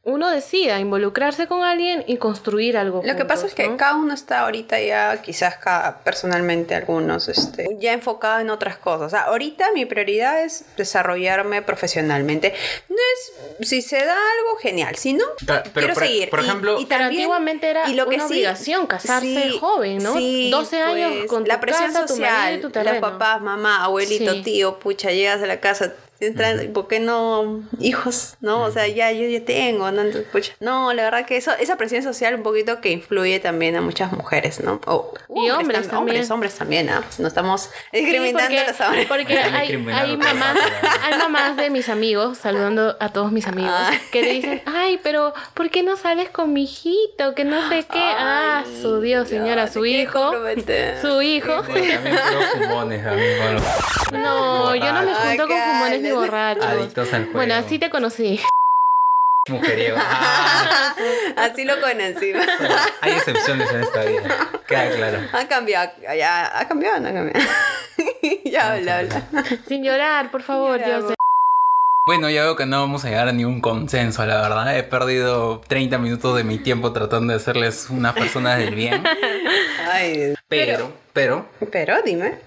S4: uno decida involucrarse con alguien y construir algo.
S2: Lo que pasa es que
S4: ¿no?
S2: cada uno está ahorita ya, quizás cada, personalmente algunos, este, ya enfocado en otras cosas. O sea, ahorita mi prioridad es desarrollarme profesionalmente. No es, si se da algo, genial. Si no,
S1: Pero,
S2: quiero
S1: por,
S2: seguir.
S1: por
S2: Y-
S1: ejemplo,
S2: y
S4: Pero
S2: también-
S4: antiguamente era
S2: y lo que
S4: una
S2: sí-
S4: obligación casarse
S2: sí,
S4: joven, ¿no?
S2: sí,
S4: doce años
S2: pues,
S4: con tu
S2: la presión
S4: casa, tu marido
S2: social,
S4: y tu
S2: los
S4: terreno.
S2: papás, mamá, abuelito,
S4: Sí.
S2: tío, pucha, llegas a la casa, entran, ¿por qué no hijos? ¿No? O sea, ya yo ya tengo, ¿no? Entonces, pucha, no, la verdad que eso, esa presión social un poquito que influye también a muchas mujeres, ¿no? O
S4: Y hombres
S2: tam-
S4: también.
S2: Hombres, hombres también, ¿ah? No estamos
S4: Sí,
S2: discriminando
S4: porque,
S2: a los hombres.
S4: porque
S1: Están
S4: hay,
S1: discriminando
S4: hay
S1: todas
S4: mamás,
S1: las
S4: hay mamás de mis amigos, saludando a todos mis amigos,
S2: Ah.
S4: que le dicen, ay, pero ¿por qué no sales con mi hijito? Que no sé qué. ah,
S2: Ay,
S4: su Dios, señora,
S2: ya,
S4: su
S2: te quiere
S4: hijo.
S2: comprometer.
S4: Su hijo.
S1: bueno, también puros fumones, amigo.
S4: No, yo no me
S2: Ay,
S4: junto con
S2: qué
S4: fumones ni
S2: alas.
S4: borrachos.
S1: Adictos al
S4: Bueno,
S1: juego.
S4: así te conocí.
S1: Mujeriego. Ah,
S2: Así lo conocí.
S1: hay excepciones en esta vida. Queda claro.
S2: Ha cambiado, ya, ha cambiado, no ha cambiado. ya habla, habla.
S4: Sin llorar, por favor,
S2: Mira,
S4: yo sé.
S1: Bueno, ya veo que no vamos a llegar a ningún consenso, la verdad. He perdido treinta minutos de mi tiempo tratando de hacerles unas personas del bien.
S2: Ay,
S1: Pero, pero,
S2: pero dime.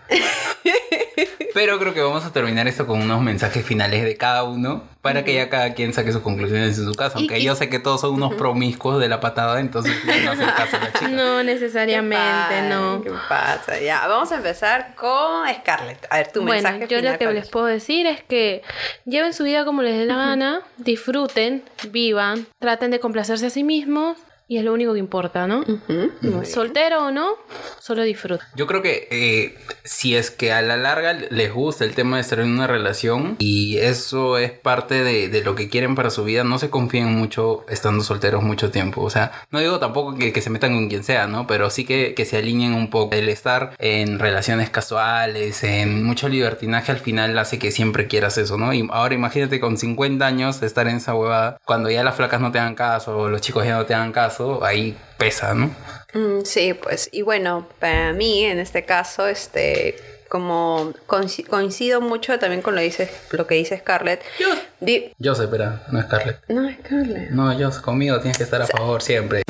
S1: pero creo que vamos a terminar esto con unos mensajes finales de cada uno para que ya cada quien saque sus conclusiones en su casa. Aunque
S2: Y- y-
S1: yo sé que todos son unos promiscuos de la patada, entonces no hacer caso a la chica.
S4: No necesariamente,
S2: ¿Qué
S4: no.
S2: pasa? ¿Qué pasa? Ya, vamos a empezar con Scarlett. A ver, tu
S4: Bueno,
S2: mensaje
S4: yo
S2: final.
S4: lo que
S2: ¿cuál
S4: les
S2: es?
S4: puedo decir es que lleven su vida como les dé la gana, disfruten, vivan, traten de complacerse a sí mismos y es lo único que importa, ¿no?
S2: Ujú, muy bien.
S4: Soltero o no, solo disfruta.
S1: Yo creo que eh, si es que a la larga les gusta el tema de estar en una relación y eso es parte de, de lo que quieren para su vida, no se confíen mucho estando solteros mucho tiempo. O sea, no digo tampoco que, que se metan con quien sea, ¿no? Pero sí que, que se alineen un poco. El estar en relaciones casuales, en mucho libertinaje, al final hace que siempre quieras eso, ¿no? Y ahora imagínate con cincuenta años de estar en esa huevada, cuando ya las flacas no te hagan caso o los chicos ya no te hagan caso, ahí pesa, ¿no?
S2: Mm, sí, pues, y bueno, para mí, en este caso, este, como coinci- coincido mucho también con lo, dice, lo que dice Scarlett. Di-
S1: Yo sé, espera, no es Scarlett.
S2: no, Scarlett.
S1: No, yo conmigo tienes que estar a favor siempre.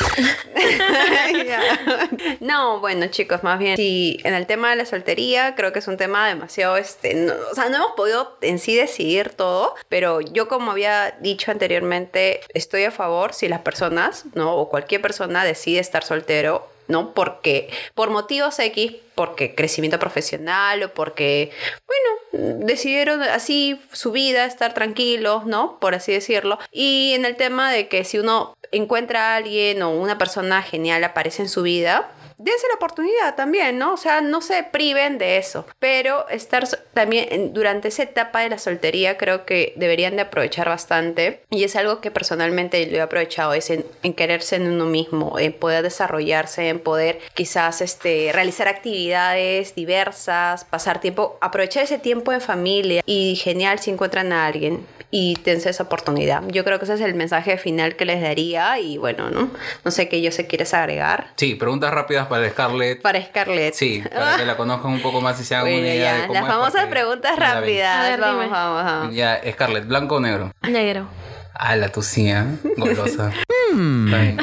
S2: Ya. No, bueno, chicos, más bien, si en el tema de la soltería, creo que es un tema demasiado, este, no- o sea, no hemos podido en sí decidir todo, pero yo, como había dicho anteriormente, estoy a favor si las personas, ¿no? O cualquier persona decide estar soltero, ¿no? Porque, por motivos X, porque crecimiento profesional o porque, bueno, decidieron así su vida, estar tranquilos, ¿no? Por así decirlo. Y en el tema de que si uno encuentra a alguien o una persona genial aparece en su vida, dense la oportunidad también, ¿no? O sea, no se priven de eso. Pero estar so- también en- durante esa etapa de la soltería creo que deberían de aprovechar bastante. Y es algo que personalmente lo he aprovechado, es en, en quererse en uno mismo, en poder desarrollarse, en poder quizás este, realizar actividades diversas, pasar tiempo, aprovechar ese tiempo en familia. Y genial si encuentran a alguien y dense esa oportunidad. Yo creo que ese es el mensaje final que les daría. Y bueno, ¿no? No sé qué yo se quieres agregar.
S1: Sí, preguntas rápidas para Scarlett.
S2: Para Scarlett.
S1: Sí, para que la conozcan un poco más y se hagan
S2: Bueno,
S1: una idea
S2: ya,
S1: de cómo
S2: las
S1: es,
S2: famosas
S1: porque
S2: preguntas
S1: no la ven.
S2: rápidas.
S4: A ver,
S2: vamos,
S4: dime.
S2: vamos, vamos.
S1: Ya, Scarlett, ¿blanco o negro?
S4: Negro.
S1: Ah, la tucía, golosa. Está bien.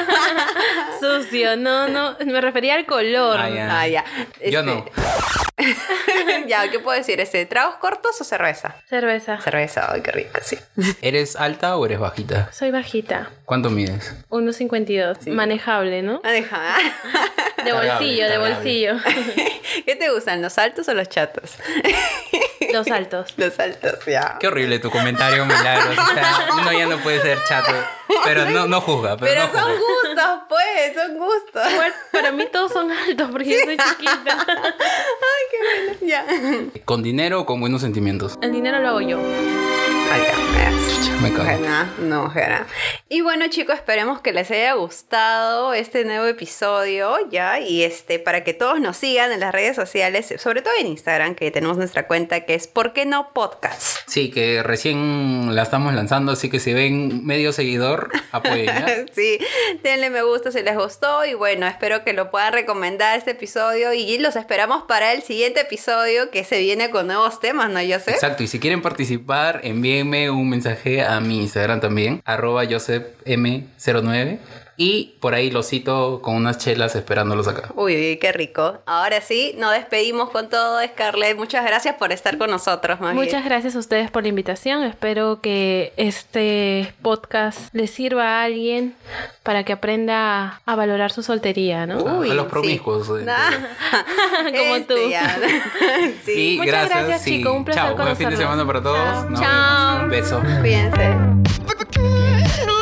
S4: Sucio, no, no, me refería al color.
S1: Ah, ya.
S2: Ah, ya.
S1: Yo
S2: Este-
S1: no.
S2: Ya, ¿qué puedo decir? Este, ¿tragos cortos o cerveza?
S4: Cerveza.
S2: Cerveza, ay, qué rico, sí.
S1: ¿Eres alta o eres bajita?
S4: Soy bajita.
S1: ¿Cuánto mides?
S4: uno cincuenta y dos. Manejable, ¿no?
S2: Ah, deja.
S4: De
S1: Cargable,
S4: bolsillo, de
S1: cargable.
S4: bolsillo.
S2: ¿Qué te gustan, los altos o los chatos?
S4: Los altos.
S2: Los altos, ya.
S1: Qué horrible tu comentario, Milagros. O sea, uno ya no puede ser chato. Pero no, no juzga. Pero,
S2: Pero
S1: no
S2: son
S1: juzga.
S2: gustos, pues, son gustos.
S4: Igual, para mí todos son altos porque yo soy chiquita.
S2: Ay, qué bueno, ya.
S1: ¿Con dinero o con buenos sentimientos?
S4: El dinero lo hago yo.
S2: Ay, ya,
S1: Me cago.
S2: Ojalá, no, ojalá. Y bueno, chicos, esperemos que les haya gustado este nuevo episodio, ya, y este, para que todos nos sigan en las redes sociales, sobre todo en Instagram, que tenemos nuestra cuenta que es ¿Por qué no podcast?
S1: Sí, que recién la estamos lanzando, así que si ven medio seguidor, apoyen, ¿ya?
S2: Sí, denle me gusta si les gustó y bueno, espero que lo puedan recomendar este episodio y los esperamos para el siguiente episodio que se viene con nuevos temas, ¿no? Yo sé.
S1: Exacto, y si quieren participar, envíenme un mensaje escribe a mi Instagram también, arroba joseph m cero nueve. Y por ahí lo cito con unas chelas esperándolos acá.
S2: Uy, uy, qué rico. Ahora sí, nos despedimos con todo, Scarlett. Muchas gracias por estar con nosotros, más bien.
S4: Muchas gracias a ustedes por la invitación. Espero que este podcast les sirva a alguien para que aprenda a valorar su soltería, ¿no?
S2: Uy,
S1: a los
S2: sí.
S1: promiscuos. eh,
S2: Ah,
S4: Como
S2: este
S4: tú.
S2: ya. Sí.
S1: Y
S4: Muchas
S1: gracias,
S4: gracias,
S1: sí.
S4: chico. Un placer
S1: Chao, buen fin de
S4: conocerlos.
S1: semana para todos.
S4: Chao.
S1: Nos
S4: Chao.
S1: vemos. Un beso.
S2: Cuídense.